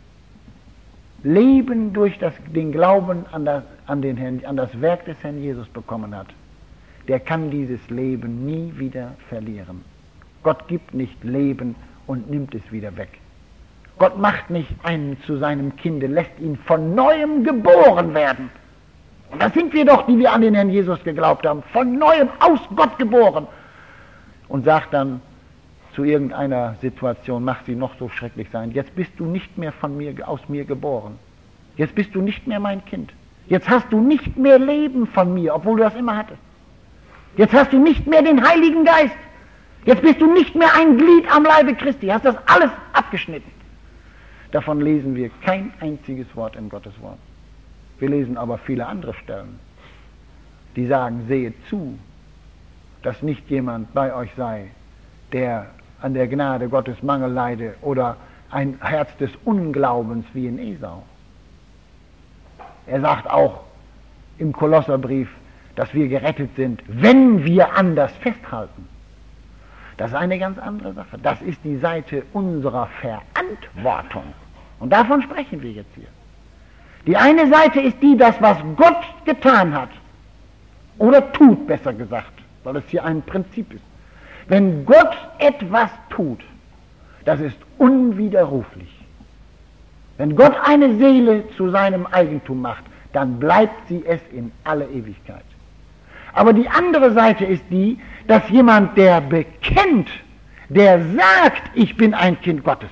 Leben durch das, den Glauben an das, an, den Herrn, an das Werk des Herrn Jesus bekommen hat, der kann dieses Leben nie wieder verlieren. Gott gibt nicht Leben und nimmt es wieder weg. Gott macht nicht einen zu seinem Kinde, lässt ihn von Neuem geboren werden. Und das sind wir doch, die wir an den Herrn Jesus geglaubt haben, von Neuem aus Gott geboren. Und sagt dann zu irgendeiner Situation, mach sie noch so schrecklich sein, jetzt bist du nicht mehr von mir, aus mir geboren. Jetzt bist du nicht mehr mein Kind. Jetzt hast du nicht mehr Leben von mir, obwohl du das immer hattest. Jetzt hast du nicht mehr den Heiligen Geist. Jetzt bist du nicht mehr ein Glied am Leibe Christi. Hast das alles abgeschnitten. Davon lesen wir kein einziges Wort in Gottes Wort. Wir lesen aber viele andere Stellen, die sagen, sehet zu, dass nicht jemand bei euch sei, der an der Gnade Gottes Mangel leide oder ein Herz des Unglaubens wie in Esau. Er sagt auch im Kolosserbrief, dass wir gerettet sind, wenn wir an das festhalten. Das ist eine ganz andere Sache. Das ist die Seite unserer Verantwortung. Und davon sprechen wir jetzt hier. Die eine Seite ist die, das, was Gott getan hat, oder tut, besser gesagt, weil es hier ein Prinzip ist. Wenn Gott etwas tut, das ist unwiderruflich. Wenn Gott eine Seele zu seinem Eigentum macht, dann bleibt sie es in alle Ewigkeit. Aber die andere Seite ist die, dass jemand, der bekennt, der sagt, ich bin ein Kind Gottes,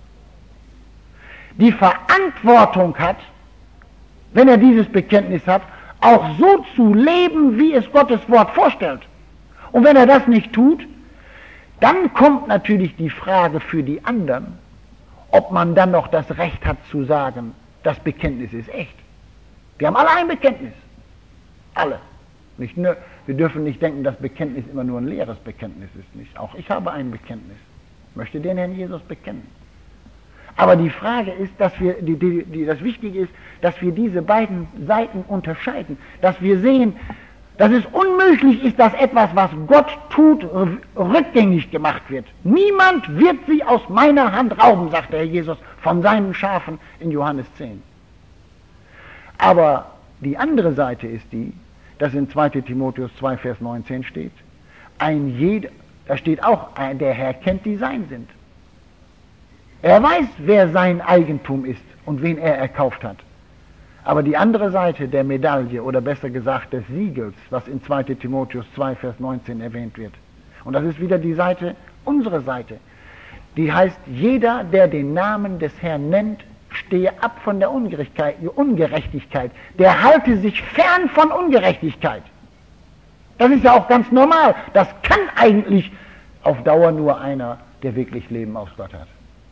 die Verantwortung hat, wenn er dieses Bekenntnis hat, auch so zu leben, wie es Gottes Wort vorstellt. Und wenn er das nicht tut, dann kommt natürlich die Frage für die anderen, ob man dann noch das Recht hat zu sagen, das Bekenntnis ist echt. Wir haben alle ein Bekenntnis. Alle. Nicht nur, wir dürfen nicht denken, dass Bekenntnis immer nur ein leeres Bekenntnis ist. Nicht. Auch ich habe ein Bekenntnis. Ich möchte den Herrn Jesus bekennen. Aber die Frage ist, dass wir, die, die, die, das Wichtige ist, dass wir diese beiden Seiten unterscheiden. Dass wir sehen, dass es unmöglich ist, dass etwas, was Gott tut, rückgängig gemacht wird. Niemand wird sie aus meiner Hand rauben, sagt der Herr Jesus von seinen Schafen in Johannes zehn. Aber die andere Seite ist die, dass in zweiter Timotheus zwei, Vers neunzehn steht, ein jeder, da steht auch, der Herr kennt, die sein sind. Er weiß, wer sein Eigentum ist und wen er erkauft hat. Aber die andere Seite der Medaille, oder besser gesagt des Siegels, was in zweiter Timotheus zwei, Vers neunzehn erwähnt wird, Und das ist wieder die Seite, unsere Seite. Die heißt, jeder, der den Namen des Herrn nennt, stehe ab von der Ungerechtigkeit, Ungerechtigkeit. Der halte sich fern von Ungerechtigkeit. Das ist ja auch ganz normal. Das kann eigentlich auf Dauer nur einer, der wirklich Leben aus Gott hat.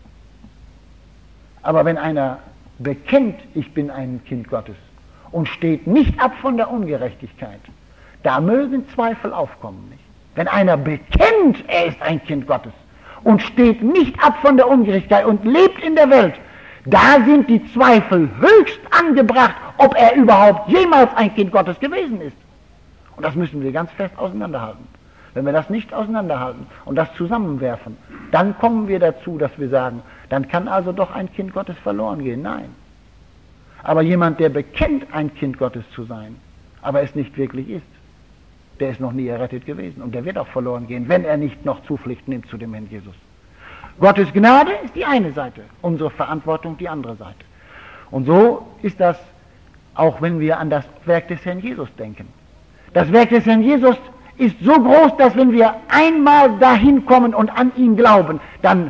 Aber wenn einer bekennt, ich bin ein Kind Gottes und steht nicht ab von der Ungerechtigkeit, da mögen Zweifel aufkommen. Nicht? Wenn einer bekennt, er ist ein Kind Gottes und steht nicht ab von der Ungerechtigkeit und lebt in der Welt, da sind die Zweifel höchst angebracht, ob er überhaupt jemals ein Kind Gottes gewesen ist. Und das müssen wir ganz fest auseinanderhalten. Wenn wir das nicht auseinanderhalten und das zusammenwerfen, dann kommen wir dazu, dass wir sagen, dann kann also doch ein Kind Gottes verloren gehen. Nein. Aber jemand, der bekennt, ein Kind Gottes zu sein, aber es nicht wirklich ist, der ist noch nie errettet gewesen und der wird auch verloren gehen, wenn er nicht noch Zuflucht nimmt zu dem Herrn Jesus. Gottes Gnade ist die eine Seite, unsere Verantwortung die andere Seite. Und so ist das auch, wenn wir an das Werk des Herrn Jesus denken. Das Werk des Herrn Jesus ist so groß, dass wenn wir einmal dahin kommen und an ihn glauben, dann,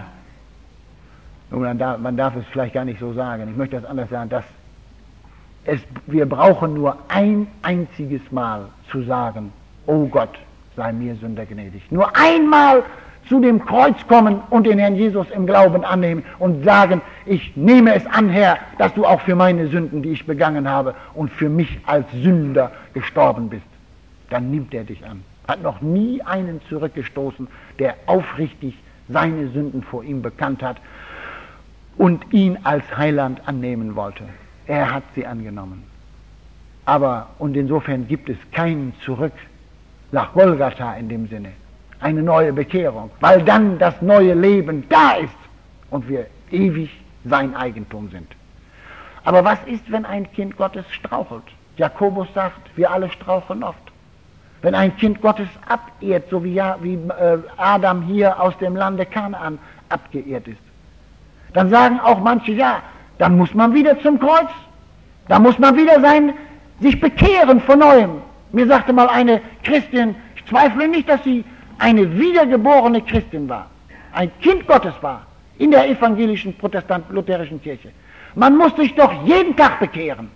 man darf, man darf es vielleicht gar nicht so sagen, ich möchte das anders sagen, dass es, wir brauchen nur ein einziges Mal zu sagen, oh Gott, sei mir Sünder gnädig. Nur einmal zu dem Kreuz kommen und den Herrn Jesus im Glauben annehmen und sagen, ich nehme es an, Herr, dass du auch für meine Sünden, die ich begangen habe und für mich als Sünder gestorben bist. Dann nimmt er dich an. Hat noch nie einen zurückgestoßen, der aufrichtig seine Sünden vor ihm bekannt hat und ihn als Heiland annehmen wollte. Er hat sie angenommen. Aber, und insofern gibt es keinen Zurück nach Golgatha in dem Sinne. Eine neue Bekehrung, weil dann das neue Leben da ist und wir ewig sein Eigentum sind. Aber was ist, wenn ein Kind Gottes strauchelt? Jakobus sagt, wir alle straucheln oft. Wenn ein Kind Gottes abehrt, so wie, ja, wie äh, Adam hier aus dem Lande Kanaan abgeehrt ist, dann sagen auch manche, ja, dann muss man wieder zum Kreuz, da muss man wieder sein, sich bekehren von Neuem. Mir sagte mal eine Christin, ich zweifle nicht, dass sie eine wiedergeborene Christin war, ein Kind Gottes war, in der evangelischen protestant-lutherischen Kirche. Man muss sich doch jeden Tag bekehren.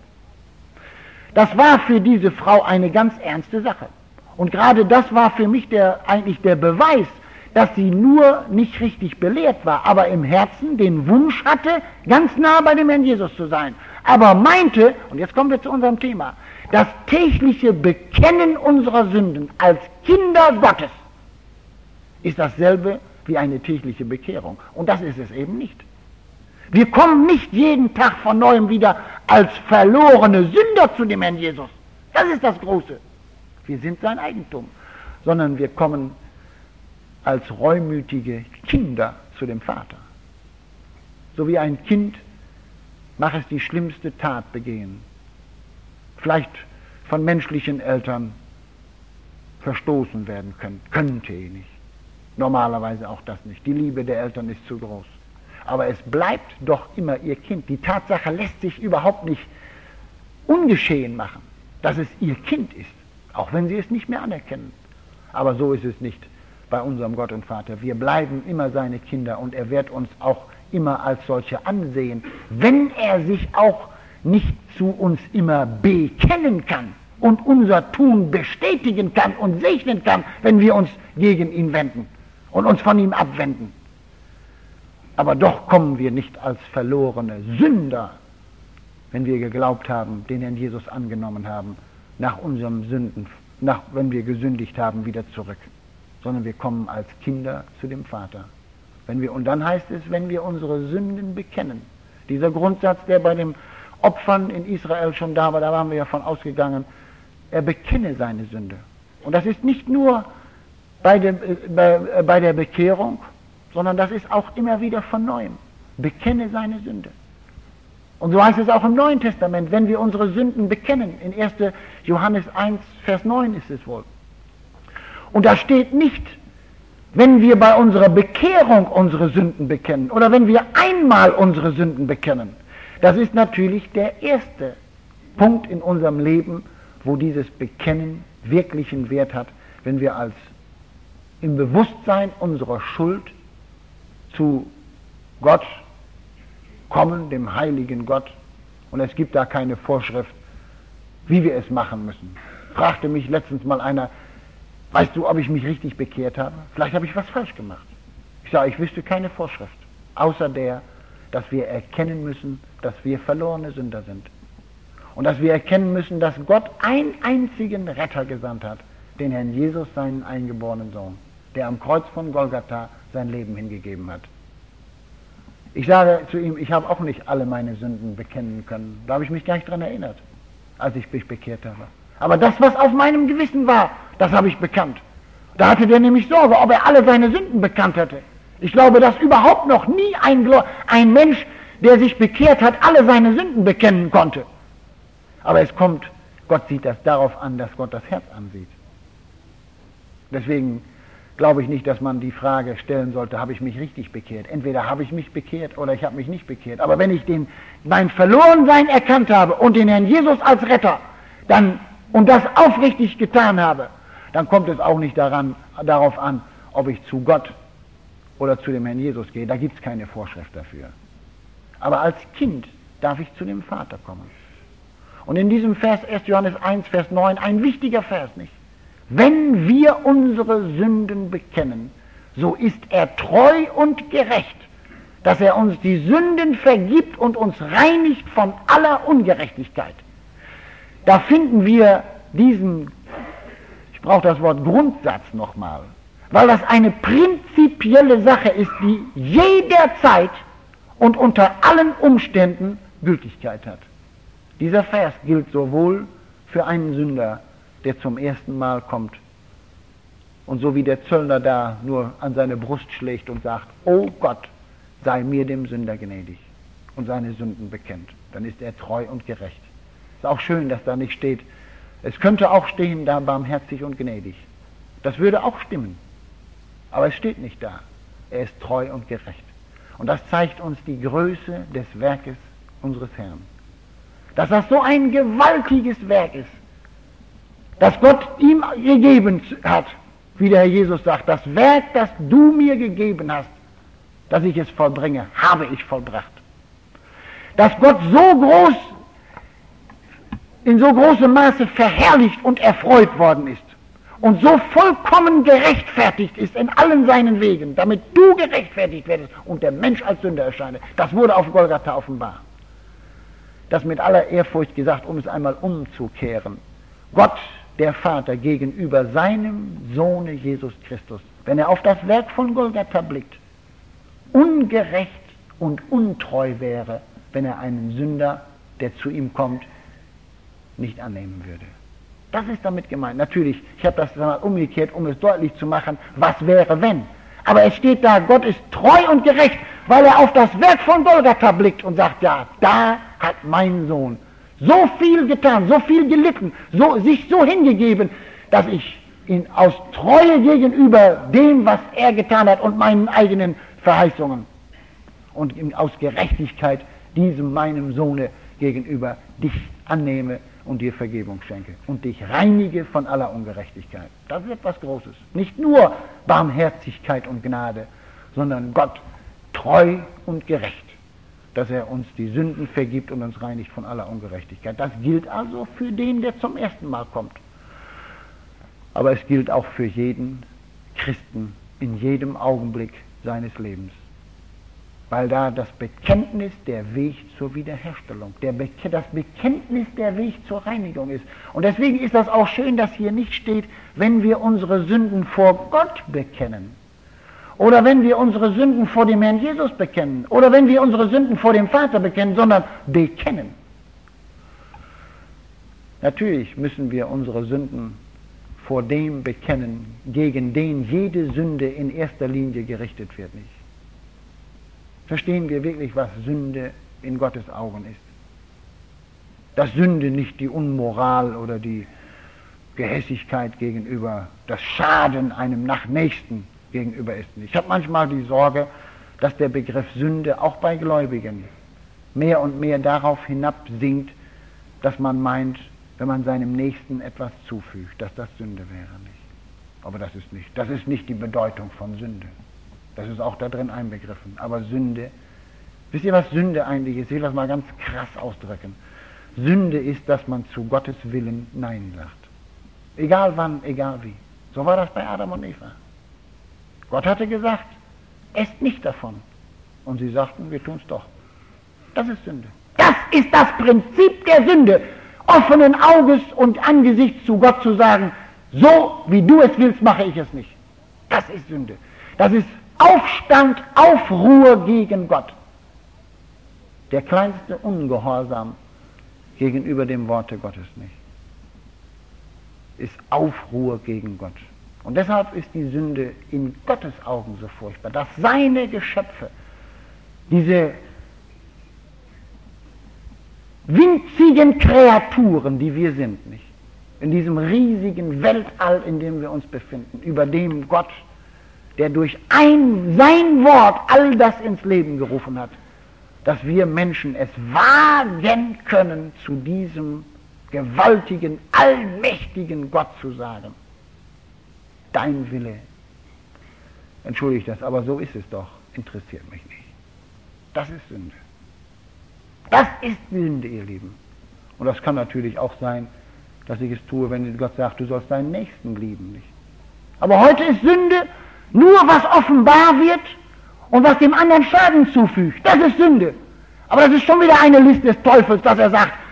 Das war für diese Frau eine ganz ernste Sache. Und gerade das war für mich der, eigentlich der Beweis, dass sie nur nicht richtig belehrt war, aber im Herzen den Wunsch hatte, ganz nah bei dem Herrn Jesus zu sein. Aber meinte, und jetzt kommen wir zu unserem Thema, das tägliche Bekennen unserer Sünden als Kinder Gottes ist dasselbe wie eine tägliche Bekehrung. Und das ist es eben nicht. Wir kommen nicht jeden Tag von Neuem wieder als verlorene Sünder zu dem Herrn Jesus. Das ist das Große. Wir sind sein Eigentum. Sondern wir kommen als reumütige Kinder zu dem Vater. So wie ein Kind mag es die schlimmste Tat begehen. Vielleicht von menschlichen Eltern verstoßen werden können. Könnte eh nicht. Normalerweise auch das nicht. Die Liebe der Eltern ist zu groß. Aber es bleibt doch immer ihr Kind. Die Tatsache lässt sich überhaupt nicht ungeschehen machen, dass es ihr Kind ist, auch wenn sie es nicht mehr anerkennen. Aber so ist es nicht bei unserem Gott und Vater. Wir bleiben immer seine Kinder und er wird uns auch immer als solche ansehen, wenn er sich auch nicht zu uns immer bekennen kann und unser Tun bestätigen kann und segnen kann, wenn wir uns gegen ihn wenden und uns von ihm abwenden. Aber doch kommen wir nicht als verlorene Sünder, wenn wir geglaubt haben, den Herrn Jesus angenommen haben, nach unseren Sünden, nach, wenn wir gesündigt haben, wieder zurück, sondern wir kommen als Kinder zu dem Vater. Wenn wir, und dann heißt es, wenn wir unsere Sünden bekennen. Dieser Grundsatz, der bei den Opfern in Israel schon da war, da waren wir ja von ausgegangen, er bekenne seine Sünde. Und das ist nicht nur bei der, bei, bei der Bekehrung, sondern das ist auch immer wieder von Neuem. Bekenne seine Sünde. Und so heißt es auch im Neuen Testament, wenn wir unsere Sünden bekennen. In erster Johannes eins, Vers neun ist es wohl. Und da steht nicht, wenn wir bei unserer Bekehrung unsere Sünden bekennen oder wenn wir einmal unsere Sünden bekennen. Das ist natürlich der erste Punkt in unserem Leben, wo dieses Bekennen wirklichen Wert hat, wenn wir als im Bewusstsein unserer Schuld zu Gott kommen, dem heiligen Gott, und es gibt da keine Vorschrift, wie wir es machen müssen. Fragte mich letztens mal einer, weißt du, ob ich mich richtig bekehrt habe? Vielleicht habe ich was falsch gemacht. Ich sage, ich wüsste keine Vorschrift, außer der, dass wir erkennen müssen, dass wir verlorene Sünder sind. Und dass wir erkennen müssen, dass Gott einen einzigen Retter gesandt hat, den Herrn Jesus, seinen eingeborenen Sohn, der am Kreuz von Golgatha sein Leben hingegeben hat. Ich sage zu ihm, ich habe auch nicht alle meine Sünden bekennen können. Da habe ich mich gar nicht dran erinnert, als ich mich bekehrt habe. Aber das, was auf meinem Gewissen war, das habe ich bekannt. Da hatte der nämlich Sorge, ob er alle seine Sünden bekannt hätte. Ich glaube, dass überhaupt noch nie ein, ein Mensch, der sich bekehrt hat, alle seine Sünden bekennen konnte. Aber es kommt, Gott sieht das darauf an, dass Gott das Herz ansieht. Deswegen glaube ich nicht, dass man die Frage stellen sollte, habe ich mich richtig bekehrt? Entweder habe ich mich bekehrt oder ich habe mich nicht bekehrt. Aber wenn ich den, mein Verlorensein erkannt habe und den Herrn Jesus als Retter dann, und das aufrichtig getan habe, dann kommt es auch nicht daran, darauf an, ob ich zu Gott oder zu dem Herrn Jesus gehe. Da gibt es keine Vorschrift dafür. Aber als Kind darf ich zu dem Vater kommen. Und in diesem Vers, erster Johannes eins, Vers neun, ein wichtiger Vers, nicht? Wenn wir unsere Sünden bekennen, so ist er treu und gerecht, dass er uns die Sünden vergibt und uns reinigt von aller Ungerechtigkeit. Da finden wir diesen, ich brauche das Wort Grundsatz nochmal, weil das eine prinzipielle Sache ist, die jederzeit und unter allen Umständen Gültigkeit hat. Dieser Vers gilt sowohl für einen Sünder, der zum ersten Mal kommt und so wie der Zöllner da nur an seine Brust schlägt und sagt, oh Gott, sei mir dem Sünder gnädig und seine Sünden bekennt, dann ist er treu und gerecht. Ist auch schön, dass da nicht steht, es könnte auch stehen da barmherzig und gnädig. Das würde auch stimmen, aber es steht nicht da. Er ist treu und gerecht. Und das zeigt uns die Größe des Werkes unseres Herrn. Dass das so ein gewaltiges Werk ist, das Gott ihm gegeben hat, wie der Herr Jesus sagt, das Werk, das du mir gegeben hast, dass ich es vollbringe, habe ich vollbracht. Dass Gott so groß, in so großem Maße verherrlicht und erfreut worden ist und so vollkommen gerechtfertigt ist in allen seinen Wegen, damit du gerechtfertigt werdest und der Mensch als Sünder erscheine, das wurde auf Golgatha offenbar. Das mit aller Ehrfurcht gesagt, um es einmal umzukehren. Gott, der Vater, gegenüber seinem Sohne Jesus Christus, wenn er auf das Werk von Golgatha blickt, ungerecht und untreu wäre, wenn er einen Sünder, der zu ihm kommt, nicht annehmen würde. Das ist damit gemeint. Natürlich, ich habe das mal umgekehrt, um es deutlich zu machen, was wäre, wenn. Aber es steht da, Gott ist treu und gerecht, weil er auf das Werk von Golgatha blickt und sagt, ja, da hat mein Sohn so viel getan, so viel gelitten, so, sich so hingegeben, dass ich ihn aus Treue gegenüber dem, was er getan hat und meinen eigenen Verheißungen und aus Gerechtigkeit diesem meinem Sohne gegenüber dich annehme und dir Vergebung schenke und dich reinige von aller Ungerechtigkeit. Das ist etwas Großes. Nicht nur Barmherzigkeit und Gnade, sondern Gott treu und gerecht, dass er uns die Sünden vergibt und uns reinigt von aller Ungerechtigkeit. Das gilt also für den, der zum ersten Mal kommt. Aber es gilt auch für jeden Christen in jedem Augenblick seines Lebens. Weil da das Bekenntnis der Weg zur Wiederherstellung, der Be- das Bekenntnis der Weg zur Reinigung ist. Und deswegen ist das auch schön, dass hier nicht steht, wenn wir unsere Sünden vor Gott bekennen. Oder wenn wir unsere Sünden vor dem Herrn Jesus bekennen. Oder wenn wir unsere Sünden vor dem Vater bekennen, sondern bekennen. Natürlich müssen wir unsere Sünden vor dem bekennen, gegen den jede Sünde in erster Linie gerichtet wird, nicht? Verstehen wir wirklich, was Sünde in Gottes Augen ist? Dass Sünde nicht die Unmoral oder die Gehässigkeit gegenüber, das Schaden einem Nächsten gegenüber ist. Ich habe manchmal die Sorge, dass der Begriff Sünde auch bei Gläubigen mehr und mehr darauf hinabsinkt, dass man meint, wenn man seinem Nächsten etwas zufügt, dass das Sünde wäre, nicht? Aber das ist nicht, das ist nicht die Bedeutung von Sünde. Das ist auch da drin einbegriffen. Aber Sünde, wisst ihr, was Sünde eigentlich ist? Ich will das mal ganz krass ausdrücken. Sünde ist, dass man zu Gottes Willen Nein sagt. Egal wann, egal wie. So war das bei Adam und Eva. Gott hatte gesagt, esst nicht davon. Und sie sagten, wir tun es doch. Das ist Sünde. Das ist das Prinzip der Sünde. Offenen Auges und Angesichts zu Gott zu sagen, so wie du es willst, mache ich es nicht. Das ist Sünde. Das ist Aufstand, Aufruhr gegen Gott. Der kleinste Ungehorsam gegenüber dem Worte Gottes nicht. Ist Aufruhr gegen Gott. Und deshalb ist die Sünde in Gottes Augen so furchtbar, dass seine Geschöpfe, diese winzigen Kreaturen, die wir sind, nicht, in diesem riesigen Weltall, in dem wir uns befinden, über dem Gott, der durch ein, sein Wort all das ins Leben gerufen hat, dass wir Menschen es wagen können, zu diesem gewaltigen, allmächtigen Gott zu sagen, dein Wille, entschuldigt das, aber so ist es doch, interessiert mich nicht. Das ist Sünde. Das ist Sünde, ihr Lieben. Und das kann natürlich auch sein, dass ich es tue, wenn Gott sagt, du sollst deinen Nächsten lieben, nicht? Aber heute ist Sünde nur, was offenbar wird und was dem anderen Schaden zufügt. Das ist Sünde. Aber das ist schon wieder eine List des Teufels, dass er sagt,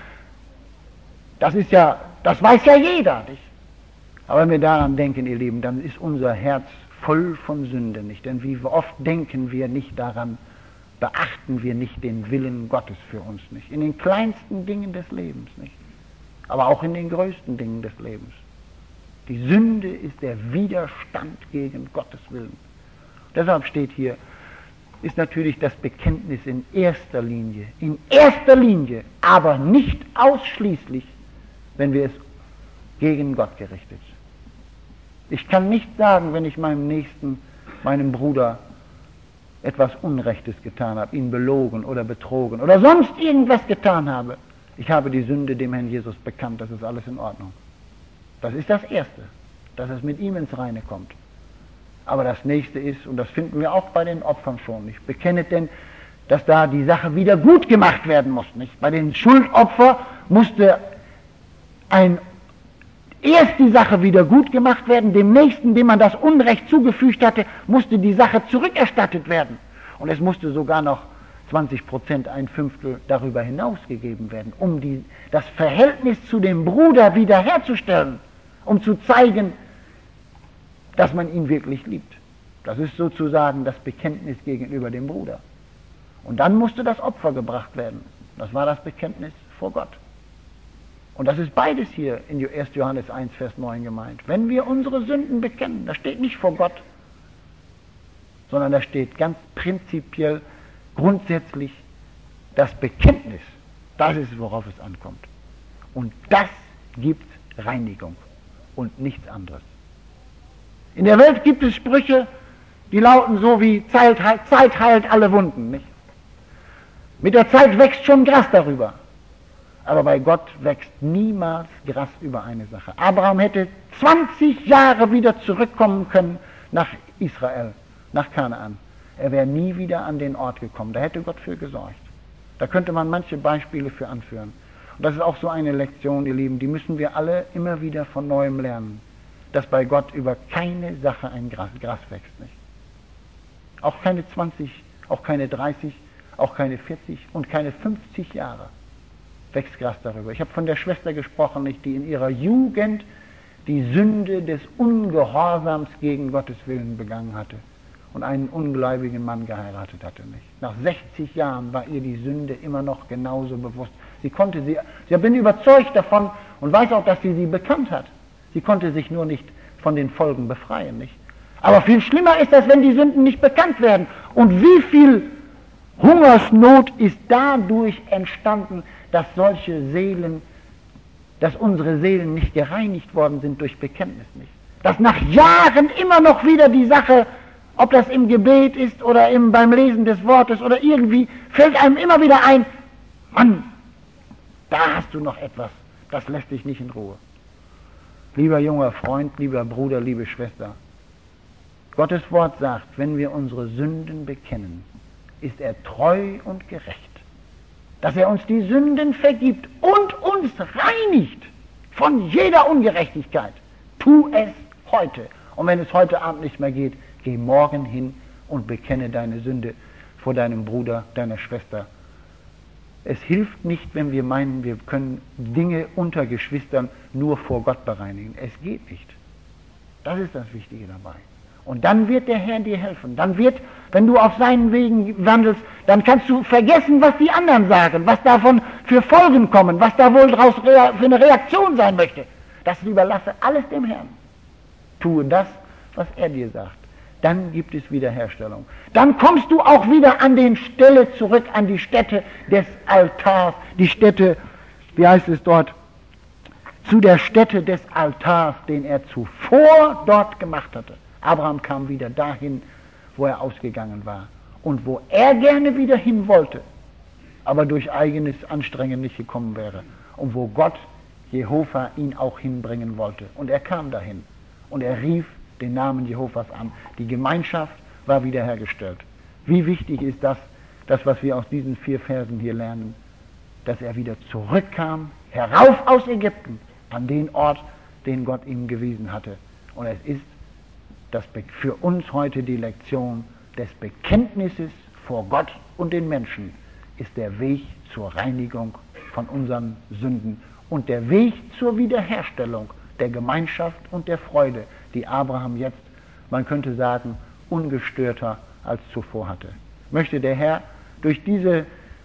das ist ja, das weiß ja jeder, nicht? Aber wenn wir daran denken, ihr Lieben, dann ist unser Herz voll von Sünde, nicht? Denn wie oft denken wir nicht daran, beachten wir nicht den Willen Gottes für uns, nicht? In den kleinsten Dingen des Lebens, nicht? Aber auch in den größten Dingen des Lebens. Die Sünde ist der Widerstand gegen Gottes Willen. Deshalb steht hier, ist natürlich das Bekenntnis in erster Linie, in erster Linie, aber nicht ausschließlich, wenn wir es gegen Gott gerichtet. Ich kann nicht sagen, wenn ich meinem Nächsten, meinem Bruder etwas Unrechtes getan habe, ihn belogen oder betrogen oder sonst irgendwas getan habe, ich habe die Sünde dem Herrn Jesus bekannt, das ist alles in Ordnung. Das ist das Erste, dass es mit ihm ins Reine kommt. Aber das Nächste ist, und das finden wir auch bei den Opfern schon nicht, bekennet denn, dass da die Sache wieder gut gemacht werden muss, nicht? Bei den Schuldopfern musste ein, erst die Sache wieder gut gemacht werden, dem Nächsten, dem man das Unrecht zugefügt hatte, musste die Sache zurückerstattet werden. Und es musste sogar noch zwanzig Prozent, ein Fünftel darüber hinaus gegeben werden, um die, das Verhältnis zu dem Bruder wiederherzustellen, um zu zeigen, dass man ihn wirklich liebt. Das ist sozusagen das Bekenntnis gegenüber dem Bruder. Und dann musste das Opfer gebracht werden. Das war das Bekenntnis vor Gott. Und das ist beides hier in erster Johannes eins, Vers neun gemeint. Wenn wir unsere Sünden bekennen, das steht nicht vor Gott, sondern da steht ganz prinzipiell, grundsätzlich das Bekenntnis. Das ist, worauf es ankommt. Und das gibt Reinigung und nichts anderes. In der Welt gibt es Sprüche, die lauten so wie Zeit heilt, Zeit heilt alle Wunden. Nicht? Mit der Zeit wächst schon Gras darüber. Aber bei Gott wächst niemals Gras über eine Sache. Abraham hätte zwanzig Jahre wieder zurückkommen können nach Israel, nach Kanaan. Er wäre nie wieder an den Ort gekommen. Da hätte Gott für gesorgt. Da könnte man manche Beispiele für anführen. Und das ist auch so eine Lektion, ihr Lieben, die müssen wir alle immer wieder von Neuem lernen. Dass bei Gott über keine Sache ein Gras, Gras wächst, nicht? Auch keine zwanzig, auch keine dreißig, auch keine vierzig und keine fünfzig Jahre wächst Gras darüber. Ich habe von der Schwester gesprochen, nicht, die in ihrer Jugend die Sünde des Ungehorsams gegen Gottes Willen begangen hatte und einen ungläubigen Mann geheiratet hatte, nicht? Nach sechzig Jahren war ihr die Sünde immer noch genauso bewusst. Sie konnte sie, ich bin überzeugt davon und weiß auch, dass sie sie bekannt hat. Sie konnte sich nur nicht von den Folgen befreien, nicht? Aber viel schlimmer ist das, wenn die Sünden nicht bekannt werden. Und wie viel Hungersnot ist dadurch entstanden, dass solche Seelen, dass unsere Seelen nicht gereinigt worden sind durch Bekenntnis, nicht? Dass nach Jahren immer noch wieder die Sache, ob das im Gebet ist oder im, beim Lesen des Wortes oder irgendwie, fällt einem immer wieder ein, Mann, da hast du noch etwas, das lässt dich nicht in Ruhe. Lieber junger Freund, lieber Bruder, liebe Schwester, Gottes Wort sagt, wenn wir unsere Sünden bekennen, ist er treu und gerecht, dass er uns die Sünden vergibt und uns reinigt von jeder Ungerechtigkeit. Tu es heute. Und wenn es heute Abend nicht mehr geht, geh morgen hin und bekenne deine Sünde vor deinem Bruder, deiner Schwester. Es hilft nicht, wenn wir meinen, wir können Dinge unter Geschwistern nur vor Gott bereinigen. Es geht nicht. Das ist das Wichtige dabei. Und dann wird der Herr dir helfen. Dann wird, wenn du auf seinen Wegen wandelst, dann kannst du vergessen, was die anderen sagen, was davon für Folgen kommen, was da wohl daraus für eine Reaktion sein möchte. Das überlasse alles dem Herrn. Tue das, was er dir sagt. Dann gibt es Wiederherstellung. Dann kommst du auch wieder an die Stelle zurück, an die Stätte des Altars, die Stätte, wie heißt es dort, zu der Stätte des Altars, den er zuvor dort gemacht hatte. Abraham kam wieder dahin, wo er ausgegangen war und wo er gerne wieder hin wollte, aber durch eigenes Anstrengen nicht gekommen wäre und wo Gott, Jehova, ihn auch hinbringen wollte. Und er kam dahin und er rief den Namen Jehovas an. Die Gemeinschaft war wiederhergestellt. Wie wichtig ist das, das, was wir aus diesen vier Versen hier lernen, dass er wieder zurückkam, herauf aus Ägypten, an den Ort, den Gott ihm gewiesen hatte. Und es ist das für uns heute die Lektion des Bekenntnisses vor Gott und den Menschen, ist der Weg zur Reinigung von unseren Sünden und der Weg zur Wiederherstellung der Gemeinschaft und der Freude, die Abraham jetzt, man könnte sagen, ungestörter als zuvor hatte. Möchte der Herr durch diese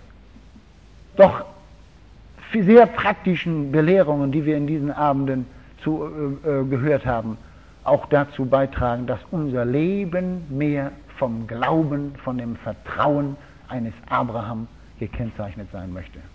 doch sehr praktischen Belehrungen, die wir in diesen Abenden zu, äh, gehört haben, auch dazu beitragen, dass unser Leben mehr vom Glauben, von dem Vertrauen eines Abraham gekennzeichnet sein möchte.